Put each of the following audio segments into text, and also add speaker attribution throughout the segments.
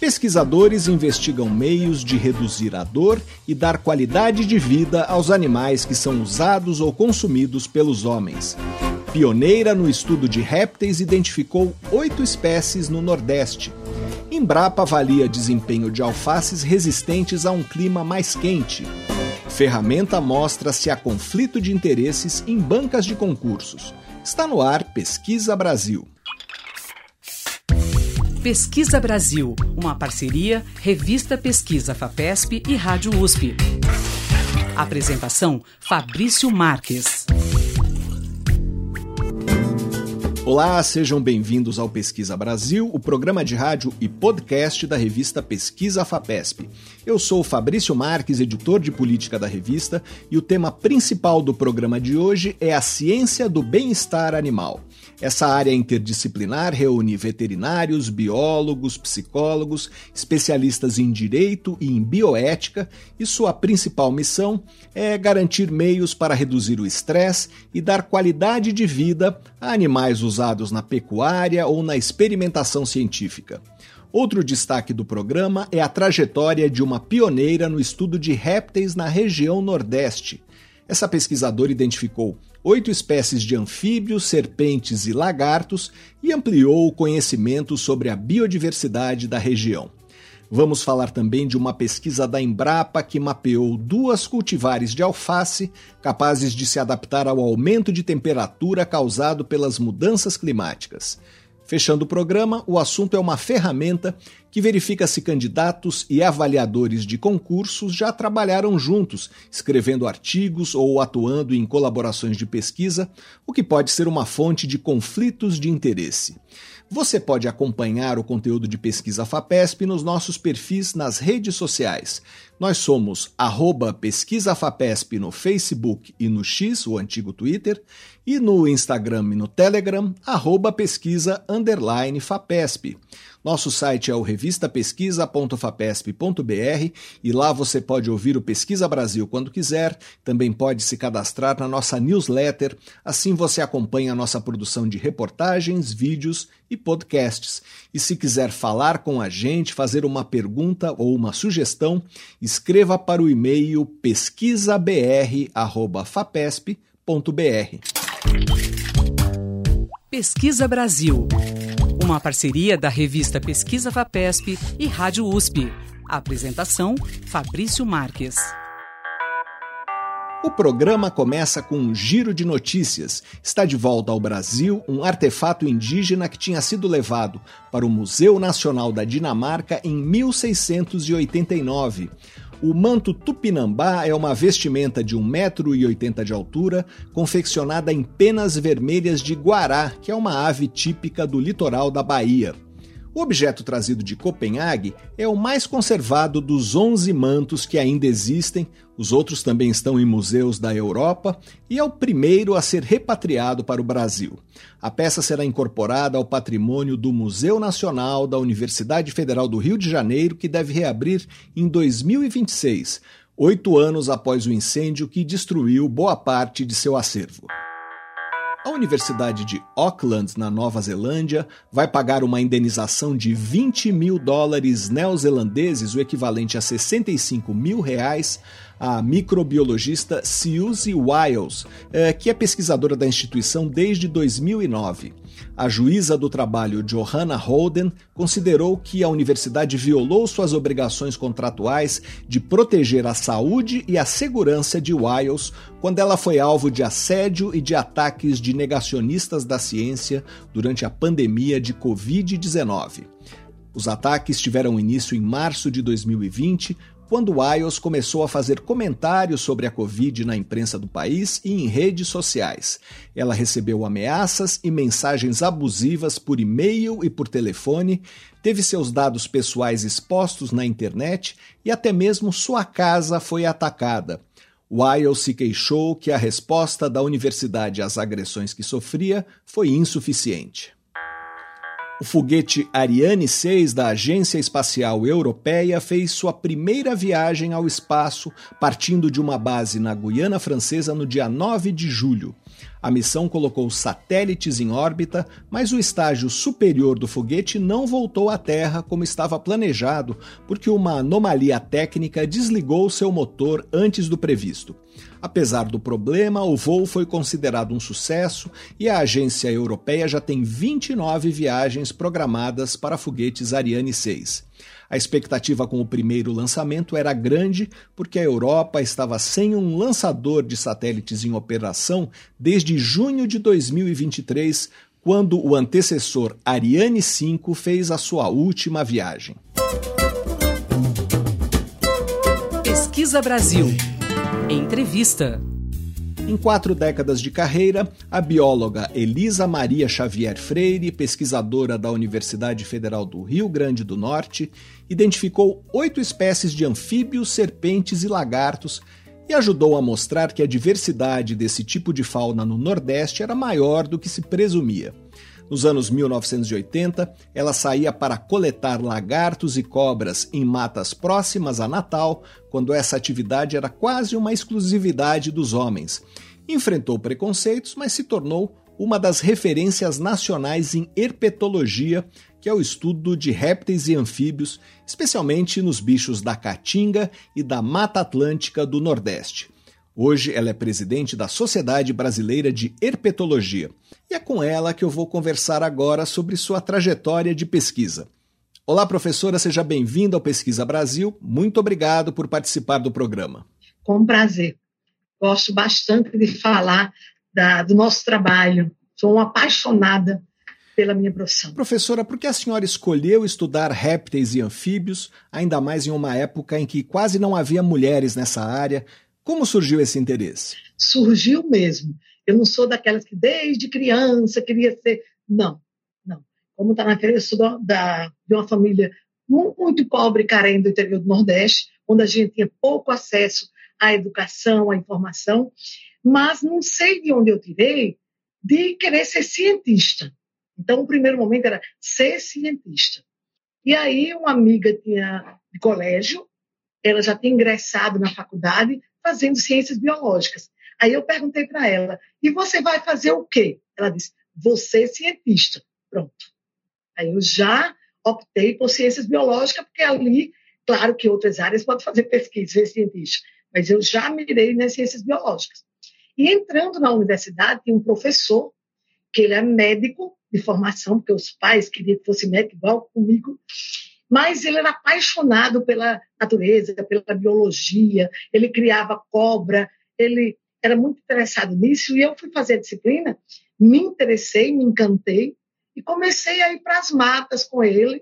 Speaker 1: Pesquisadores investigam meios de reduzir a dor e dar qualidade de vida aos animais que são usados ou consumidos pelos homens. Pioneira no estudo de répteis identificou 8 espécies no Nordeste. Embrapa avalia desempenho de alfaces resistentes a um clima mais quente. Ferramenta mostra se há conflito de interesses em bancas de concursos. Está no ar Pesquisa Brasil.
Speaker 2: Pesquisa Brasil, uma parceria Revista Pesquisa FAPESP e Rádio USP. Apresentação Fabrício Marques.
Speaker 1: Olá, sejam bem-vindos ao Pesquisa Brasil, o programa de rádio e podcast da revista Pesquisa FAPESP. Eu sou Fabrício Marques, editor de política da revista, e o tema principal do programa de hoje é a ciência do bem-estar animal. Essa área interdisciplinar reúne veterinários, biólogos, psicólogos, especialistas em direito e em bioética, e sua principal missão é garantir meios para reduzir o estresse e dar qualidade de vida a animais usados na pecuária ou na experimentação científica. Outro destaque do programa é a trajetória de uma pioneira no estudo de répteis na região Nordeste. Essa pesquisadora identificou 8 espécies de anfíbios, serpentes e lagartos e ampliou o conhecimento sobre a biodiversidade da região. Vamos falar também de uma pesquisa da Embrapa que mapeou 2 cultivares de alface capazes de se adaptar ao aumento de temperatura causado pelas mudanças climáticas. Fechando o programa, o assunto é uma ferramenta que verifica se candidatos e avaliadores de concursos já trabalharam juntos, escrevendo artigos ou atuando em colaborações de pesquisa, o que pode ser uma fonte de conflitos de interesse. Você pode acompanhar o conteúdo de Pesquisa FAPESP nos nossos perfis nas redes sociais. Nós somos @PesquisaFAPESP no Facebook e no X, o antigo Twitter, e no Instagram e no Telegram, @pesquisa_FAPESP. Nosso site é o revistapesquisa.fapesp.br e lá você pode ouvir o Pesquisa Brasil quando quiser, também pode se cadastrar na nossa newsletter, assim você acompanha a nossa produção de reportagens, vídeos e podcasts. E se quiser falar com a gente, fazer uma pergunta ou uma sugestão, escreva para o e-mail pesquisabr@fapesp.br.
Speaker 2: Pesquisa Brasil, uma parceria da revista Pesquisa FAPESP e Rádio USP. Apresentação Fabrício Marques.
Speaker 1: O programa começa com um giro de notícias. Está de volta ao Brasil um artefato indígena que tinha sido levado para o Museu Nacional da Dinamarca em 1689. O manto tupinambá é uma vestimenta de 1,80 m de altura, confeccionada em penas vermelhas de guará, que é uma ave típica do litoral da Bahia. O objeto trazido de Copenhague é o mais conservado dos 11 mantos que ainda existem, os outros também estão em museus da Europa, e é o primeiro a ser repatriado para o Brasil. A peça será incorporada ao patrimônio do Museu Nacional da Universidade Federal do Rio de Janeiro, que deve reabrir em 2026, 8 anos após o incêndio que destruiu boa parte de seu acervo. A Universidade de Auckland, na Nova Zelândia, vai pagar uma indenização de $20 mil neozelandeses, o equivalente a R$65 mil, a microbiologista Susie Wiles, que é pesquisadora da instituição desde 2009. A juíza do trabalho Johanna Holden considerou que a universidade violou suas obrigações contratuais de proteger a saúde e a segurança de Wiles quando ela foi alvo de assédio e de ataques de negacionistas da ciência durante a pandemia de Covid-19. Os ataques tiveram início em março de 2020, quando Wiles começou a fazer comentários sobre a Covid na imprensa do país e em redes sociais. Ela recebeu ameaças e mensagens abusivas por e-mail e por telefone, teve seus dados pessoais expostos na internet e até mesmo sua casa foi atacada. Wiles se queixou que a resposta da universidade às agressões que sofria foi insuficiente. O foguete Ariane 6 da Agência Espacial Europeia fez sua primeira viagem ao espaço, partindo de uma base na Guiana Francesa no dia 9 de julho. A missão colocou satélites em órbita, mas o estágio superior do foguete não voltou à Terra como estava planejado, porque uma anomalia técnica desligou seu motor antes do previsto. Apesar do problema, o voo foi considerado um sucesso e a agência europeia já tem 29 viagens programadas para foguetes Ariane 6. A expectativa com o primeiro lançamento era grande porque a Europa estava sem um lançador de satélites em operação desde junho de 2023, quando o antecessor Ariane 5 fez a sua última viagem.
Speaker 2: Pesquisa Brasil. Entrevista.
Speaker 1: Em 4 décadas de carreira, a bióloga Elisa Maria Xavier Freire, pesquisadora da Universidade Federal do Rio Grande do Norte, identificou 8 espécies de anfíbios, serpentes e lagartos e ajudou a mostrar que a diversidade desse tipo de fauna no Nordeste era maior do que se presumia. Nos anos 1980, ela saía para coletar lagartos e cobras em matas próximas a Natal, quando essa atividade era quase uma exclusividade dos homens. Enfrentou preconceitos, mas se tornou uma das referências nacionais em herpetologia, que é o estudo de répteis e anfíbios, especialmente nos bichos da Caatinga e da Mata Atlântica do Nordeste. Hoje ela é presidente da Sociedade Brasileira de Herpetologia e é com ela que eu vou conversar agora sobre sua trajetória de pesquisa. Olá, professora, seja bem-vinda ao Pesquisa Brasil. Muito obrigado por participar do programa.
Speaker 3: Com prazer. Gosto bastante de falar do nosso trabalho. Sou uma apaixonada pela minha profissão.
Speaker 1: Professora, por que a senhora escolheu estudar répteis e anfíbios, ainda mais em uma época em que quase não havia mulheres nessa área? Como surgiu esse interesse?
Speaker 3: Surgiu mesmo. Eu não sou daquelas que desde criança queria ser... Não. Como está na referência, eu sou de uma família muito pobre e carente do interior do Nordeste, onde a gente tinha pouco acesso à educação, à informação, mas não sei de onde eu tirei de querer ser cientista. Então, o primeiro momento era ser cientista. E aí, uma amiga de colégio, ela já tinha ingressado na faculdade fazendo ciências biológicas. Aí eu perguntei para ela, e você vai fazer o quê? Ela disse, vou ser cientista. Pronto. Aí eu já optei por ciências biológicas, porque ali, claro que outras áreas podem fazer pesquisa, ser cientista, mas eu já mirei nas ciências biológicas. E entrando na universidade, tinha um professor, que ele é médico de formação, porque os pais queriam que fosse médico igual comigo, mas ele era apaixonado pela natureza, pela biologia, ele criava cobra, ele era muito interessado nisso, e eu fui fazer a disciplina, me interessei, me encantei, e comecei a ir para as matas com ele,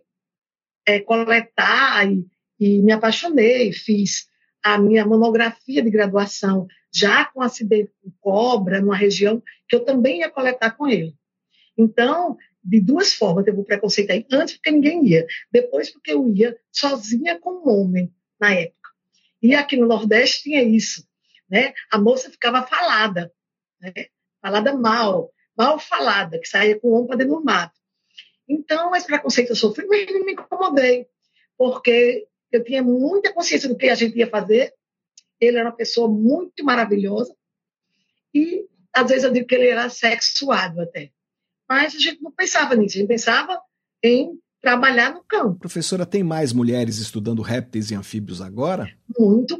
Speaker 3: coletar, e me apaixonei, fiz a minha monografia de graduação, já com acidente com cobra, numa região que eu também ia coletar com ele. Então, de duas formas, teve o preconceito aí, antes porque ninguém ia, depois porque eu ia sozinha com um homem, na época. E aqui no Nordeste tinha isso, né? A moça ficava falada, né? Falada mal falada, que saía com o homem para dentro do mato. Então, esse preconceito eu sofri, mas não me incomodei, porque eu tinha muita consciência do que a gente ia fazer, ele era uma pessoa muito maravilhosa, e às vezes eu digo que ele era sexuado até. Mas a gente não pensava nisso, a gente pensava em trabalhar no campo.
Speaker 1: Professora, tem mais mulheres estudando répteis e anfíbios agora?
Speaker 3: Muito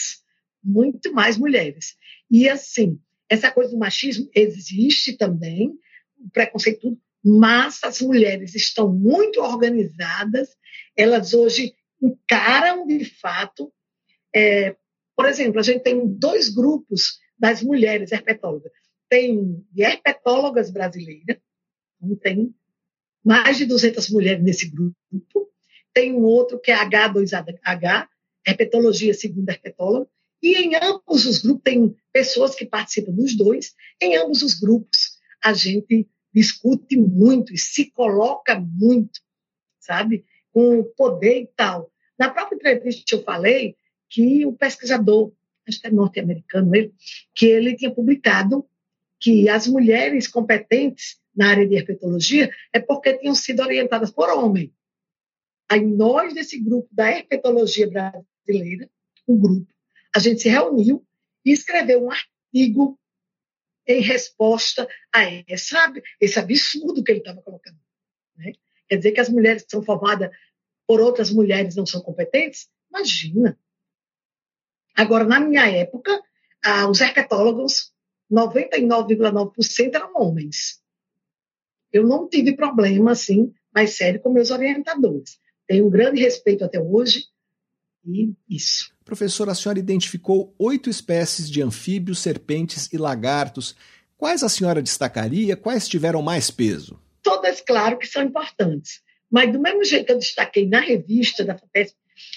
Speaker 3: mais mulheres. E assim, essa coisa do machismo existe também, o preconceito, tudo, mas as mulheres estão muito organizadas, elas hoje encaram de fato, por exemplo, a gente tem 2 grupos das mulheres herpetólogas. Tem de herpetólogas brasileiras, tem mais de 200 mulheres nesse grupo. Tem um outro que é H2H, herpetologia segunda herpetóloga, e em ambos os grupos, tem pessoas que participam dos dois, em ambos os grupos a gente discute muito e se coloca muito, sabe, com o poder e tal. Na própria entrevista eu falei que o pesquisador, acho que é norte-americano que ele tinha publicado que as mulheres competentes na área de herpetologia é porque tinham sido orientadas por homem. Aí nós, desse grupo da herpetologia brasileira, um grupo, a gente se reuniu e escreveu um artigo em resposta a esse absurdo que ele estava colocando. Né? Quer dizer que as mulheres que são formadas por outras mulheres não são competentes? Imagina. Agora, na minha época, os herpetólogos, 99,9% eram homens. Eu não tive problema, assim, mais sério com meus orientadores. Tenho um grande respeito até hoje e isso.
Speaker 1: Professora, a senhora identificou 8 espécies de anfíbios, serpentes e lagartos. Quais a senhora destacaria? Quais tiveram mais peso?
Speaker 3: Todas, claro, que são importantes. Mas do mesmo jeito que eu destaquei na revista da FAPESP,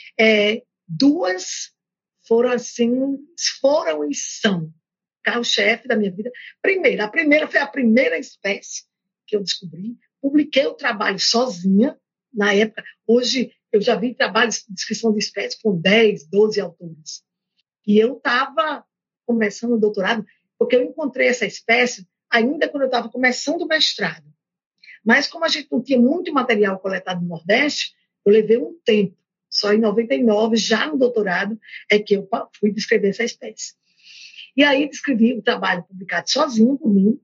Speaker 3: 2 foram e são carro-chefe da minha vida. A primeira foi a primeira espécie que eu descobri. Publiquei o trabalho sozinha, na época. Hoje eu já vi trabalhos de descrição de espécies com 10, 12 autores. E eu estava começando o doutorado, porque eu encontrei essa espécie ainda quando eu estava começando o mestrado. Mas como a gente não tinha muito material coletado no Nordeste, eu levei um tempo. Só em 99, já no doutorado, é que eu fui descrever essa espécie. E aí descrevi o trabalho publicado sozinho por mim.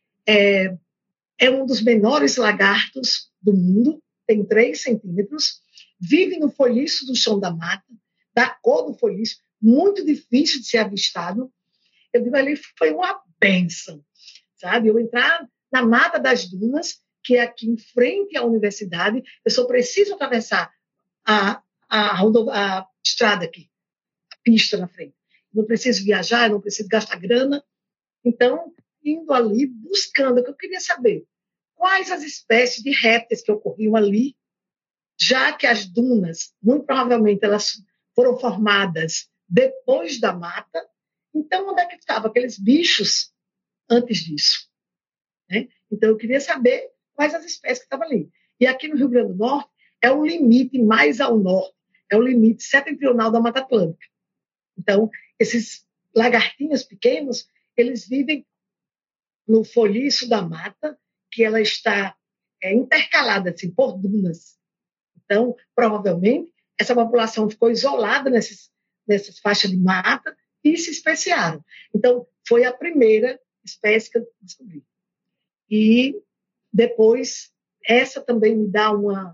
Speaker 3: É um dos menores lagartos do mundo, tem 3 centímetros, vive no folhiço do chão da mata, da cor do folhiço, muito difícil de ser avistado. Eu digo, ali foi uma bênção, sabe? Eu entrar na Mata das Dunas, que é aqui em frente à universidade, eu só preciso atravessar a estrada aqui, a pista na frente. Não preciso viajar, não preciso gastar grana. Então, indo ali, buscando, o que eu queria saber, quais as espécies de répteis que ocorriam ali, já que as dunas, muito provavelmente, elas foram formadas depois da mata. Então, onde é que estavam aqueles bichos antes disso? Né? Então, eu queria saber quais as espécies que estavam ali. E aqui no Rio Grande do Norte, é o limite mais ao norte, é o limite setentrional da Mata Atlântica. Então, esses lagartinhos pequenos, eles vivem no folhiço da mata, que ela está intercalada assim, por dunas. Então, provavelmente, essa população ficou isolada nessas faixas de mata e se especiaram. Então, foi a primeira espécie que eu descobri. E depois, essa também me dá um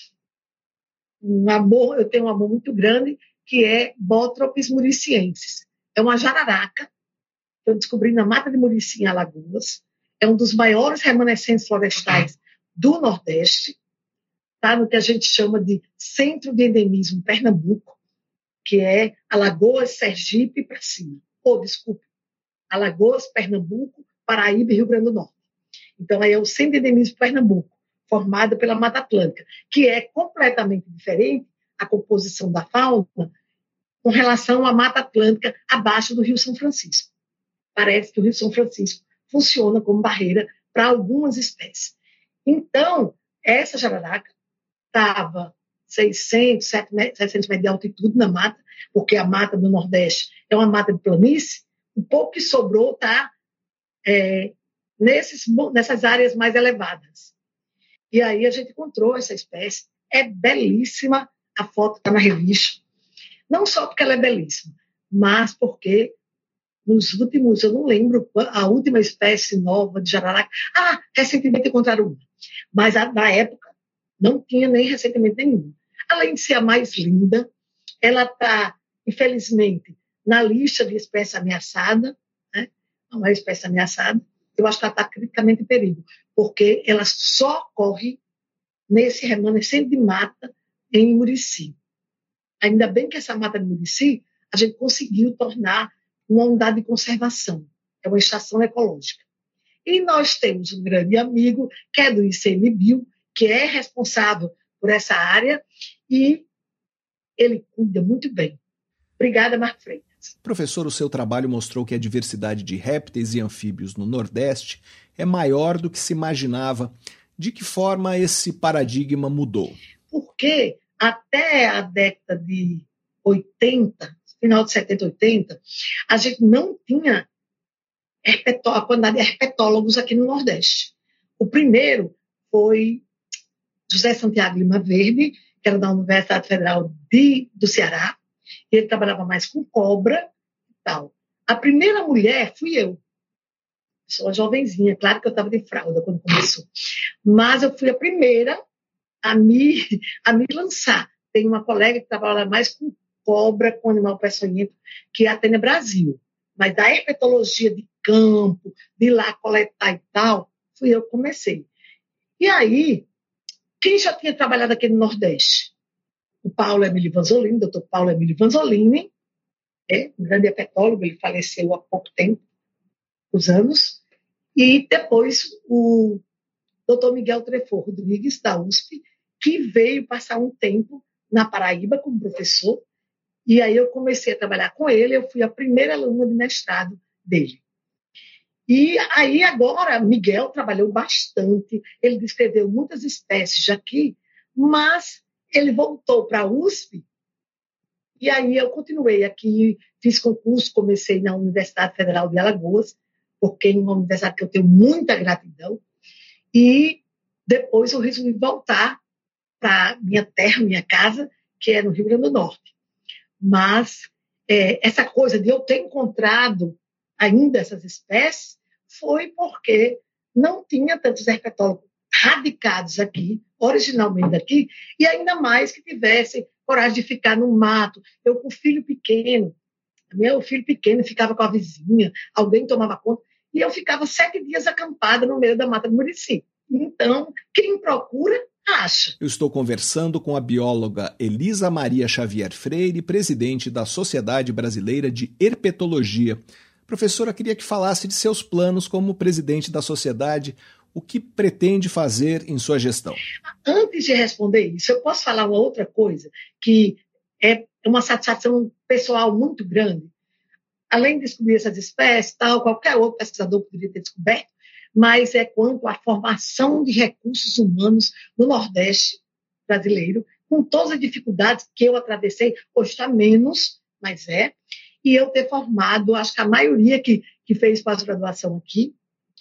Speaker 3: amor, eu tenho um amor muito grande, que é Botropis muriciensis. É uma jararaca que eu descobri na Mata de Murici, em Alagoas. É um dos maiores remanescentes florestais do Nordeste, tá? No que a gente chama de Centro de Endemismo Pernambuco, que é Alagoas, Sergipe para cima. Alagoas, Pernambuco, Paraíba e Rio Grande do Norte. Então, aí é o Centro de Endemismo Pernambuco, formado pela Mata Atlântica, que é completamente diferente a composição da fauna com relação à Mata Atlântica abaixo do Rio São Francisco. Parece que o Rio São Francisco funciona como barreira para algumas espécies. Então, essa jararaca estava 600, 700 metros de altitude na mata, porque a mata do Nordeste é uma mata de planície, o pouco que sobrou está nessas áreas mais elevadas. E aí a gente encontrou essa espécie, é belíssima, a foto está na revista, não só porque ela é belíssima, mas porque nos últimos, eu não lembro a última espécie nova de jararaca, recentemente encontraram uma, mas na época não tinha nem recentemente nenhuma. Além de ser a mais linda, ela está, infelizmente, na lista de espécie ameaçada, né? Não é espécie ameaçada, eu acho que ela está criticamente em perigo, porque ela só ocorre nesse remanescente de mata em Murici. Ainda bem que essa mata de Murici, a gente conseguiu tornar uma unidade de conservação, é uma estação ecológica. E nós temos um grande amigo, que é do ICMBio, que é responsável por essa área, e ele cuida muito bem. Obrigada, Marco Freitas.
Speaker 1: Professor, o seu trabalho mostrou que a diversidade de répteis e anfíbios no Nordeste é maior do que se imaginava. De que forma esse paradigma mudou?
Speaker 3: Porque até a década de 80, final de 70, 80, a gente não tinha a quantidade de herpetólogos aqui no Nordeste. O primeiro foi José Santiago Lima Verde, que era da Universidade Federal do Ceará. Ele trabalhava mais com cobra e tal. A primeira mulher fui eu. Sou uma jovenzinha, claro que eu estava de fralda quando começou. Mas eu fui a primeira a me lançar. Tem uma colega que trabalha mais com cobra, com animal peçonhento, que é a Tênia Brasil. Mas da herpetologia de campo, de ir lá coletar e tal, fui eu que comecei. E aí, quem já tinha trabalhado aqui no Nordeste? O Paulo Emílio Vanzolini, doutor Paulo Emílio Vanzolini, um grande herpetólogo, ele faleceu há pouco tempo, uns anos. E depois o doutor Miguel Trefort Rodrigues, da USP, que veio passar um tempo na Paraíba como professor. E aí eu comecei a trabalhar com ele, eu fui a primeira aluna de mestrado dele. E aí agora, Miguel trabalhou bastante, ele descreveu muitas espécies aqui, mas ele voltou para a USP, e aí eu continuei aqui, fiz concurso, comecei na Universidade Federal de Alagoas, porque é uma universidade que eu tenho muita gratidão, e depois eu resolvi voltar para minha terra, minha casa, que é no Rio Grande do Norte. Mas essa coisa de eu ter encontrado ainda essas espécies foi porque não tinha tantos herpetólogos radicados aqui, originalmente aqui, e ainda mais que tivessem coragem de ficar no mato. Eu com o filho pequeno, meu filho pequeno ficava com a vizinha, alguém tomava conta, e eu ficava 7 dias acampada no meio da mata do Murici. Então, quem procura, acha.
Speaker 1: Eu estou conversando com a bióloga Elisa Maria Xavier Freire, presidente da Sociedade Brasileira de Herpetologia. Professora, queria que falasse de seus planos como presidente da sociedade, o que pretende fazer em sua gestão.
Speaker 3: Antes de responder isso, eu posso falar uma outra coisa, que é uma satisfação pessoal muito grande. Além de descobrir essas espécies, tal, qualquer outro pesquisador poderia ter descoberto, mas é quanto à formação de recursos humanos no Nordeste brasileiro, com todas as dificuldades que eu atravessei, hoje está menos, mas e eu ter formado, acho que a maioria que fez pós-graduação aqui,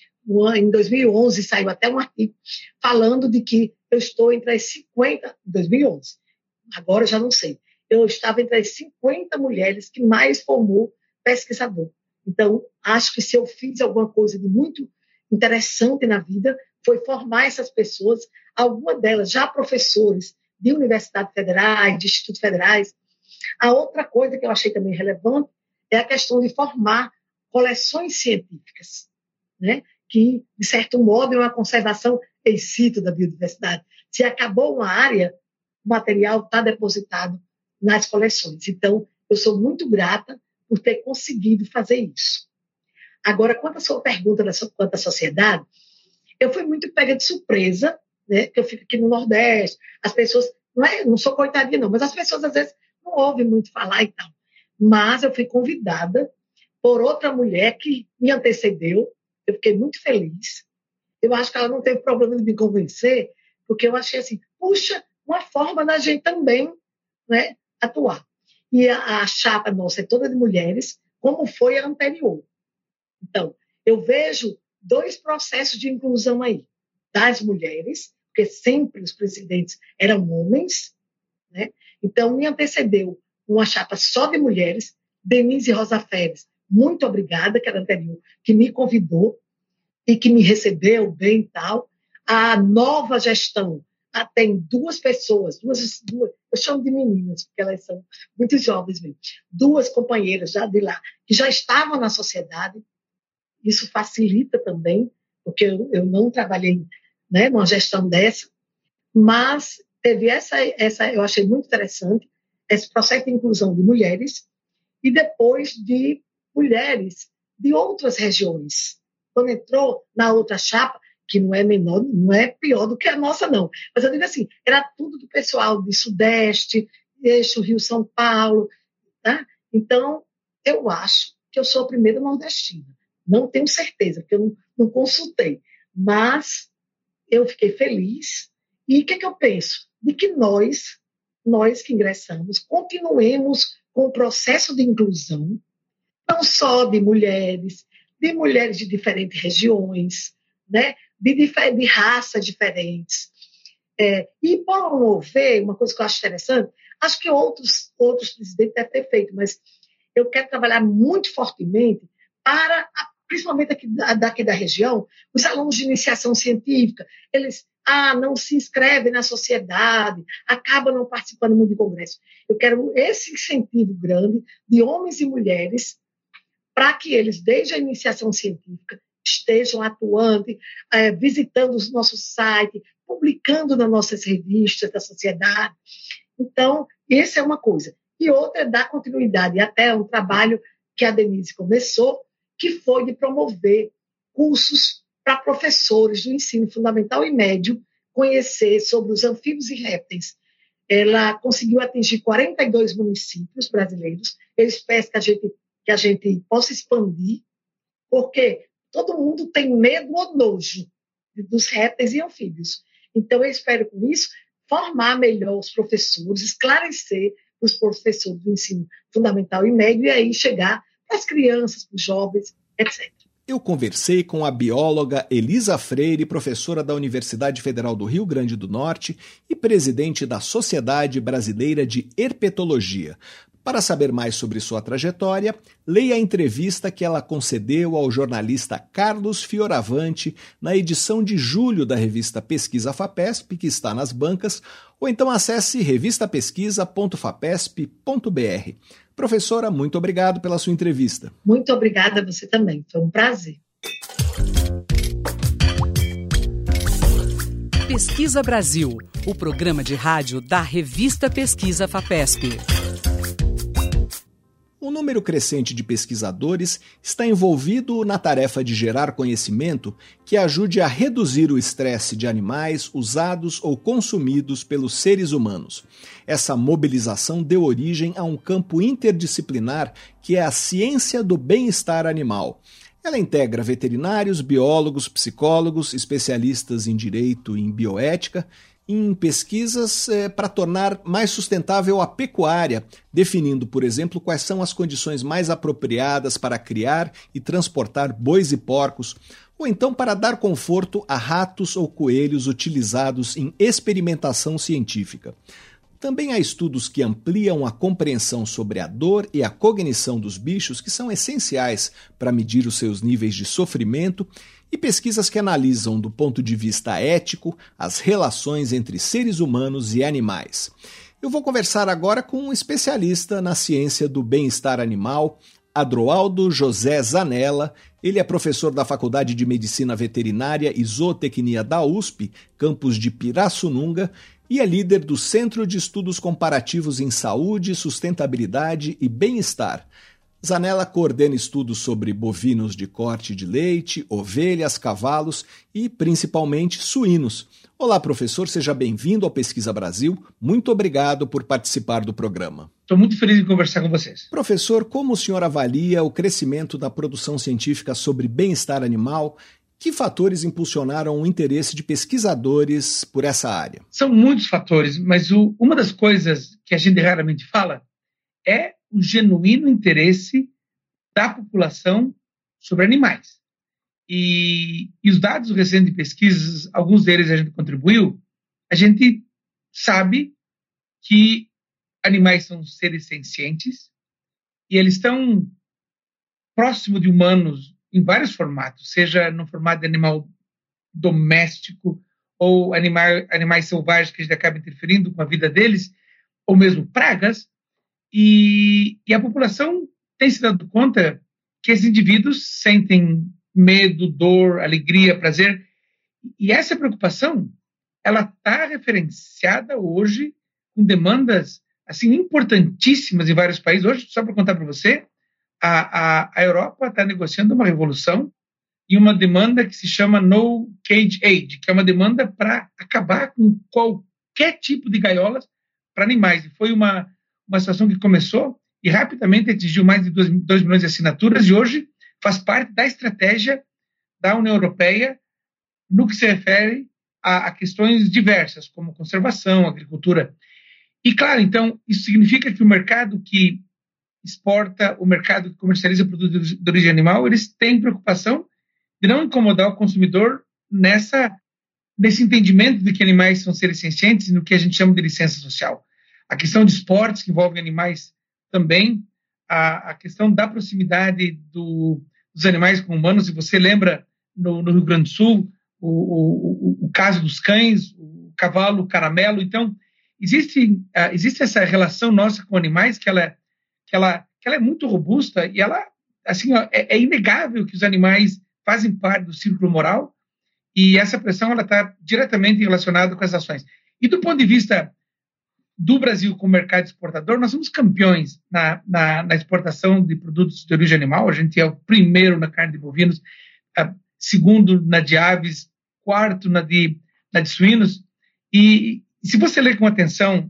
Speaker 3: em 2011 saiu até um artigo falando de que eu estou entre as 50, em 2011, agora eu já não sei, eu estava entre as 50 mulheres que mais formou pesquisador. Então, acho que se eu fiz alguma coisa de muito interessante na vida, foi formar essas pessoas, algumas delas já professores de universidades federais, de institutos federais. A outra coisa que eu achei também relevante é a questão de formar coleções científicas, né? Que, de certo modo, é uma conservação in situ da biodiversidade. Se acabou uma área, o material está depositado nas coleções. Então, eu sou muito grata por ter conseguido fazer isso. Agora, quanto à sua pergunta quanto à sociedade, eu fui muito pega de surpresa, né? Que eu fico aqui no Nordeste, as pessoas, não sou coitadinha não, mas as pessoas às vezes não ouvem muito falar e tal. Mas eu fui convidada por outra mulher que me antecedeu, eu fiquei muito feliz. Eu acho que ela não teve problema de me convencer, porque eu achei assim, puxa, uma forma da gente também, né, atuar. E a chapa nossa é toda de mulheres, como foi a anterior. Então, eu vejo 2 processos de inclusão aí, das mulheres, porque sempre os presidentes eram homens, né? Então, me antecedeu uma chapa só de mulheres, Denise Rosa Férez, muito obrigada, que era anterior, que me convidou e que me recebeu bem e tal. A nova gestão tem 2 pessoas, duas, eu chamo de meninas, porque elas são muito jovens mesmo, 2 companheiras já de lá, que já estavam na sociedade. Isso facilita também, porque eu não trabalhei, né, numa gestão dessa, mas teve essa eu achei muito interessante, esse processo de inclusão de mulheres, e depois de mulheres de outras regiões. Quando entrou na outra chapa, que não é menor, não é pior do que a nossa, não. Mas eu digo assim, era tudo do pessoal de Sudeste, Eixo, Rio-São Paulo, tá? Então, eu acho que eu sou a primeira nordestina. Não tenho certeza, porque eu não consultei. Mas eu fiquei feliz. E o que eu penso? De que nós que ingressamos, continuemos com o processo de inclusão, não só de mulheres de diferentes regiões, né? de raças diferentes. E promover, uma coisa que eu acho interessante, acho que outros presidentes devem ter feito, mas eu quero trabalhar muito fortemente para principalmente daqui da região, os alunos de iniciação científica, eles não se inscrevem na sociedade, acabam não participando muito de congresso. Eu quero esse incentivo grande de homens e mulheres para que eles, desde a iniciação científica, estejam atuando, visitando o nosso site, publicando nas nossas revistas da sociedade. Então, essa é uma coisa. E outra é dar continuidade até um trabalho que a Denise começou, que foi de promover cursos para professores do ensino fundamental e médio conhecer sobre os anfíbios e répteis. Ela conseguiu atingir 42 municípios brasileiros. Eu espero que a gente possa expandir, porque todo mundo tem medo ou nojo dos répteis e anfíbios. Então, eu espero, com isso, formar melhor os professores, esclarecer os professores do ensino fundamental e médio, e aí chegar para as crianças, para os jovens, etc.
Speaker 1: Eu conversei com a bióloga Elisa Freire, professora da Universidade Federal do Rio Grande do Norte e presidente da Sociedade Brasileira de Herpetologia. Para saber mais sobre sua trajetória, leia a entrevista que ela concedeu ao jornalista Carlos Fioravante na edição de julho da revista Pesquisa FAPESP, que está nas bancas, ou então acesse revistapesquisa.fapesp.br. Professora, muito obrigado pela sua entrevista.
Speaker 3: Muito obrigada a você também, foi um prazer.
Speaker 2: Pesquisa Brasil, o programa de rádio da revista Pesquisa FAPESP.
Speaker 1: Um número crescente de pesquisadores está envolvido na tarefa de gerar conhecimento que ajude a reduzir o estresse de animais usados ou consumidos pelos seres humanos. Essa mobilização deu origem a um campo interdisciplinar que é a ciência do bem-estar animal. Ela integra veterinários, biólogos, psicólogos, especialistas em direito e em bioética, em pesquisas para tornar mais sustentável a pecuária, definindo, por exemplo, quais são as condições mais apropriadas para criar e transportar bois e porcos, ou então para dar conforto a ratos ou coelhos utilizados em experimentação científica. Também há estudos que ampliam a compreensão sobre a dor e a cognição dos bichos, que são essenciais para medir os seus níveis de sofrimento, e pesquisas que analisam, do ponto de vista ético, as relações entre seres humanos e animais. Eu vou conversar agora com um especialista na ciência do bem-estar animal, Adroaldo José Zanella. Ele é professor da Faculdade de Medicina Veterinária e Zootecnia da USP, campus de Pirassununga, e é líder do Centro de Estudos Comparativos em Saúde, Sustentabilidade e Bem-Estar. Zanella coordena estudos sobre bovinos de corte de leite, ovelhas, cavalos e, principalmente, suínos. Olá, professor, seja bem-vindo ao Pesquisa Brasil. Muito obrigado por participar do programa.
Speaker 4: Estou muito feliz em conversar com vocês.
Speaker 1: Professor, como o senhor avalia o crescimento da produção científica sobre bem-estar animal? Que fatores impulsionaram o interesse de pesquisadores por essa área?
Speaker 4: São muitos fatores, mas uma das coisas que a gente raramente fala é o genuíno interesse da população sobre animais. E os dados recentes de pesquisas, alguns deles a gente contribuiu, a gente sabe que animais são seres sencientes e eles estão próximo de humanos em vários formatos, seja no formato de animal doméstico ou animais selvagens que a gente acaba interferindo com a vida deles, ou mesmo pragas. E a população tem se dado conta que esses indivíduos sentem medo, dor, alegria, prazer. E essa preocupação, ela está referenciada hoje com demandas assim, importantíssimas em vários países. Hoje, só para contar para você, a Europa está negociando uma revolução e uma demanda que se chama No Cage Age, que é uma demanda para acabar com qualquer tipo de gaiolas para animais. E foi uma situação que começou e rapidamente atingiu mais de 2 milhões de assinaturas e hoje faz parte da estratégia da União Europeia no que se refere a questões diversas, como conservação, agricultura. E, claro, então, isso significa que o mercado que exporta, o mercado que comercializa produtos de origem animal, eles têm preocupação de não incomodar o consumidor nesse entendimento de que animais são seres sencientes e no que a gente chama de licença social. A questão de esportes que envolvem animais também, a questão da proximidade do dos animais com humanos. Se você lembra, no Rio Grande do Sul, o caso dos cães, o cavalo, o caramelo. Então, existe essa relação nossa com animais que ela é muito robusta e ela, assim, é inegável que os animais fazem parte do círculo moral e essa pressão ela está diretamente relacionada com as ações. E do ponto de vista do Brasil como mercado exportador, nós somos campeões na exportação de produtos de origem animal. A gente é o primeiro na carne de bovinos, segundo na de aves, quarto na de suínos. E se você ler com atenção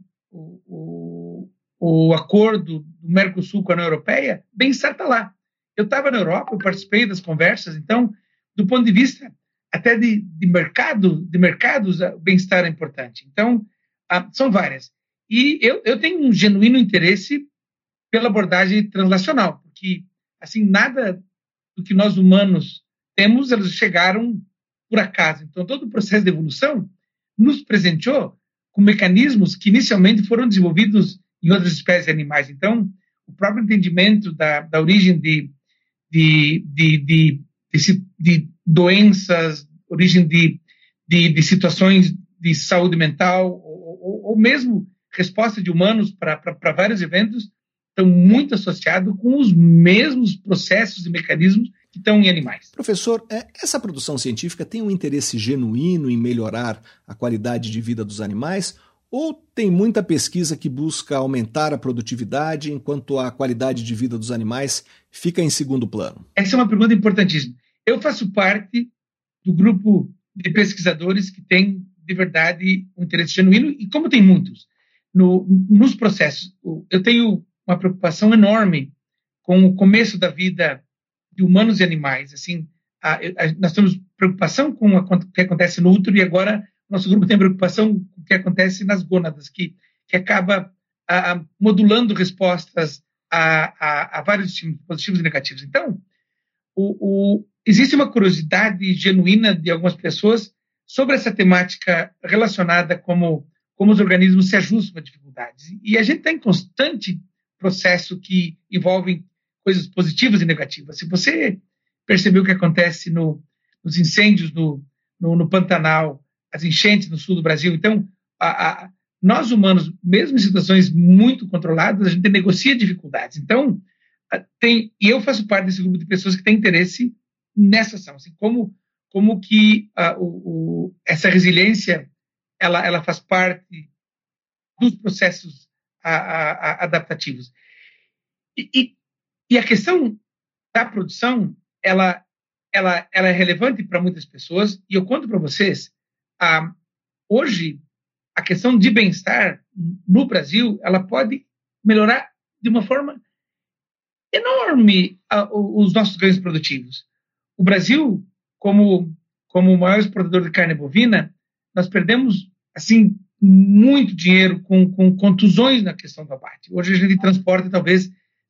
Speaker 4: o acordo do Mercosul com a União Europeia, bem-estar está lá. Eu estava na Europa, eu participei das conversas, então, do ponto de vista até de mercados, o bem-estar é importante. Então, são várias. E eu tenho um genuíno interesse pela abordagem translacional, porque, assim, nada do que nós humanos temos, eles chegaram por acaso. Então, todo o processo de evolução nos presenteou com mecanismos que inicialmente foram desenvolvidos em outras espécies de animais. Então, o próprio entendimento da origem de doenças, origem de situações de saúde mental, ou mesmo resposta de humanos para vários eventos, estão muito associados com os mesmos processos e mecanismos que estão em animais.
Speaker 1: Professor, essa produção científica tem um interesse genuíno em melhorar a qualidade de vida dos animais ou tem muita pesquisa que busca aumentar a produtividade enquanto a qualidade de vida dos animais fica em segundo plano?
Speaker 4: Essa é uma pergunta importantíssima. Eu faço parte do grupo de pesquisadores que tem, de verdade, um interesse genuíno e como tem muitos nos processos. Eu tenho uma preocupação enorme com o começo da vida de humanos e animais. Assim, nós temos preocupação com o que acontece no útero e agora nosso grupo tem preocupação com o que acontece nas gônadas, que acaba modulando respostas a vários estímulos positivos e negativos. Então, existe uma curiosidade genuína de algumas pessoas sobre essa temática relacionada como os organismos se ajustam a dificuldades. E a gente está em constante processo que envolve coisas positivas e negativas. Se você percebeu o que acontece nos incêndios no Pantanal, as enchentes no sul do Brasil, então, nós humanos, mesmo em situações muito controladas, a gente negocia dificuldades. Então, e eu faço parte desse grupo de pessoas que tem interesse nessa ação, assim, como que essa resiliência ela faz parte dos processos adaptativos. E a questão da produção, ela é relevante para muitas pessoas, e eu conto para vocês, hoje, a questão de bem-estar no Brasil, ela pode melhorar de uma forma enorme os nossos ganhos produtivos. O Brasil, como o maior exportador de carne bovina, nós perdemos, assim, muito dinheiro com contusões na questão do abate. Hoje a gente transporta talvez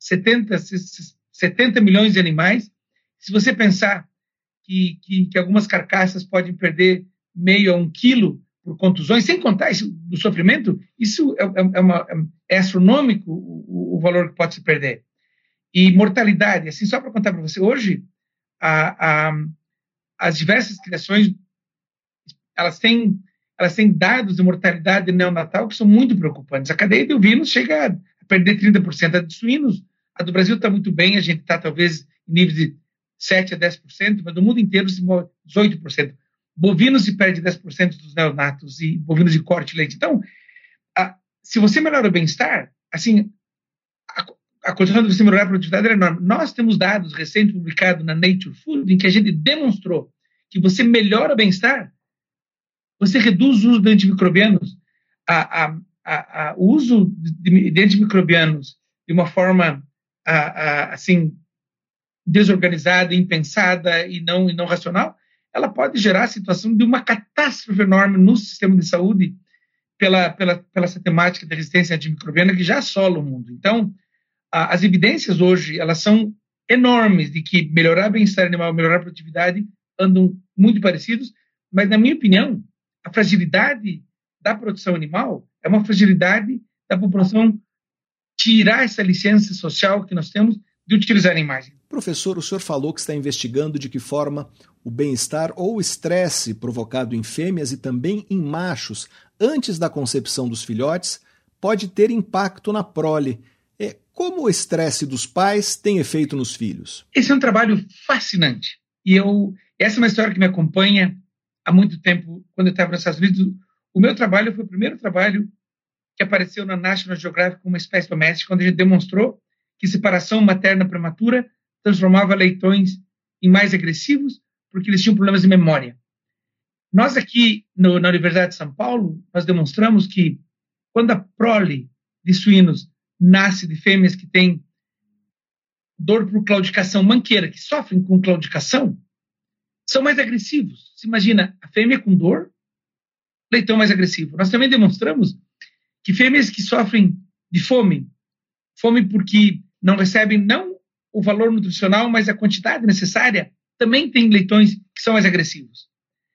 Speaker 4: 70 milhões de animais. Se você pensar que algumas carcaças podem perder meio a 1 quilo por contusões, sem contar isso do sofrimento, isso é astronômico o valor que pode se perder. E mortalidade, assim, só para contar para você, hoje as diversas criações elas têm dados de mortalidade neonatal que são muito preocupantes. A cadeia de ovinos chega a perder 30%. A de suínos, a do Brasil está muito bem, a gente está talvez em níveis de 7% a 10%, mas no mundo inteiro se move 18%. Bovinos se perde 10% dos neonatos e bovinos de corte e leite. Então, se você melhora o bem-estar, assim, a condição de você melhorar a produtividade é enorme. Nós temos dados recentes publicados na Nature Food em que a gente demonstrou que você melhora o bem-estar, você reduz o uso de antimicrobianos. O uso de antimicrobianos de uma forma assim, desorganizada, impensada e não racional, ela pode gerar a situação de uma catástrofe enorme no sistema de saúde pela essa temática da resistência antimicrobiana que já assola o mundo. Então, as evidências hoje, elas são enormes de que melhorar o bem-estar animal, melhorar a produtividade andam muito parecidos, mas, na minha opinião, a fragilidade da produção animal é uma fragilidade da população tirar essa licença social que nós temos de utilizar a imagem.
Speaker 1: Professor, o senhor falou que está investigando de que forma o bem-estar ou o estresse provocado em fêmeas e também em machos antes da concepção dos filhotes pode ter impacto na prole. Como o estresse dos pais tem efeito nos filhos?
Speaker 4: Esse é um trabalho fascinante. E essa é uma história que me acompanha há muito tempo. Quando eu estava nos Estados Unidos, o meu trabalho foi o primeiro trabalho que apareceu na National Geographic como uma espécie doméstica, quando a gente demonstrou que separação materna prematura transformava leitões em mais agressivos porque eles tinham problemas de memória. Nós aqui na Universidade de São Paulo, nós demonstramos que quando a prole de suínos nasce de fêmeas que têm dor por claudicação manqueira, que sofrem com claudicação, são mais agressivos. Se imagina, a fêmea com dor, leitão mais agressivo. Nós também demonstramos que fêmeas que sofrem de fome porque não recebem não o valor nutricional, mas a quantidade necessária, também tem leitões que são mais agressivos.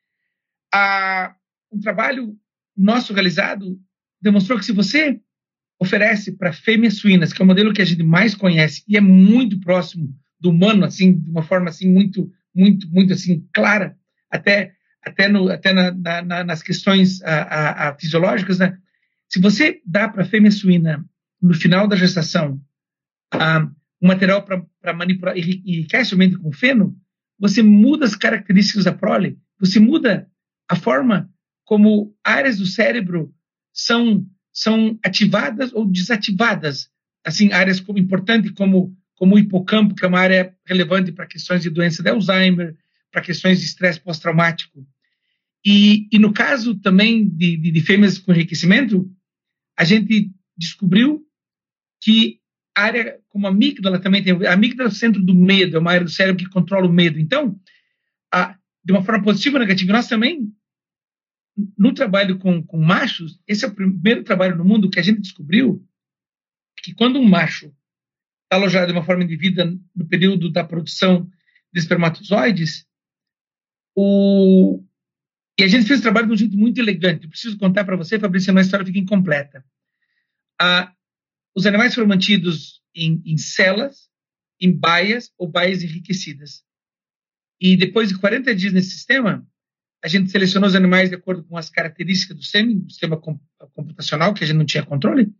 Speaker 4: Um trabalho nosso realizado demonstrou que se você oferece para fêmeas suínas, que é o modelo que a gente mais conhece e é muito próximo do humano, assim, de uma forma assim muito assim clara, até nas questões fisiológicas, né? Se você dá para a fêmea suína no final da gestação um material para manipular e enriquece o meio com feno, você muda as características da prole, você muda a forma como áreas do cérebro são ativadas ou desativadas. Assim, áreas importantes como o hipocampo, que é uma área relevante para questões de doença de Alzheimer, para questões de estresse pós-traumático. E no caso também de fêmeas com enriquecimento, a gente descobriu que a área como a amígdala também tem. A amígdala é o centro do medo, é uma área do cérebro que controla o medo. Então, de uma forma positiva ou negativa, nós também, no trabalho com machos, esse é o primeiro trabalho no mundo que a gente descobriu que quando um macho está alojado de uma forma indevida no período da produção de espermatozoides, e a gente fez o trabalho de um jeito muito elegante. Eu preciso contar para você, Fabrício, senão a história fica incompleta. Os animais foram mantidos em celas, em baias ou baias enriquecidas. E depois de 40 dias nesse sistema, a gente selecionou os animais de acordo com as características do sêmen, do sistema computacional, que a gente não tinha controle,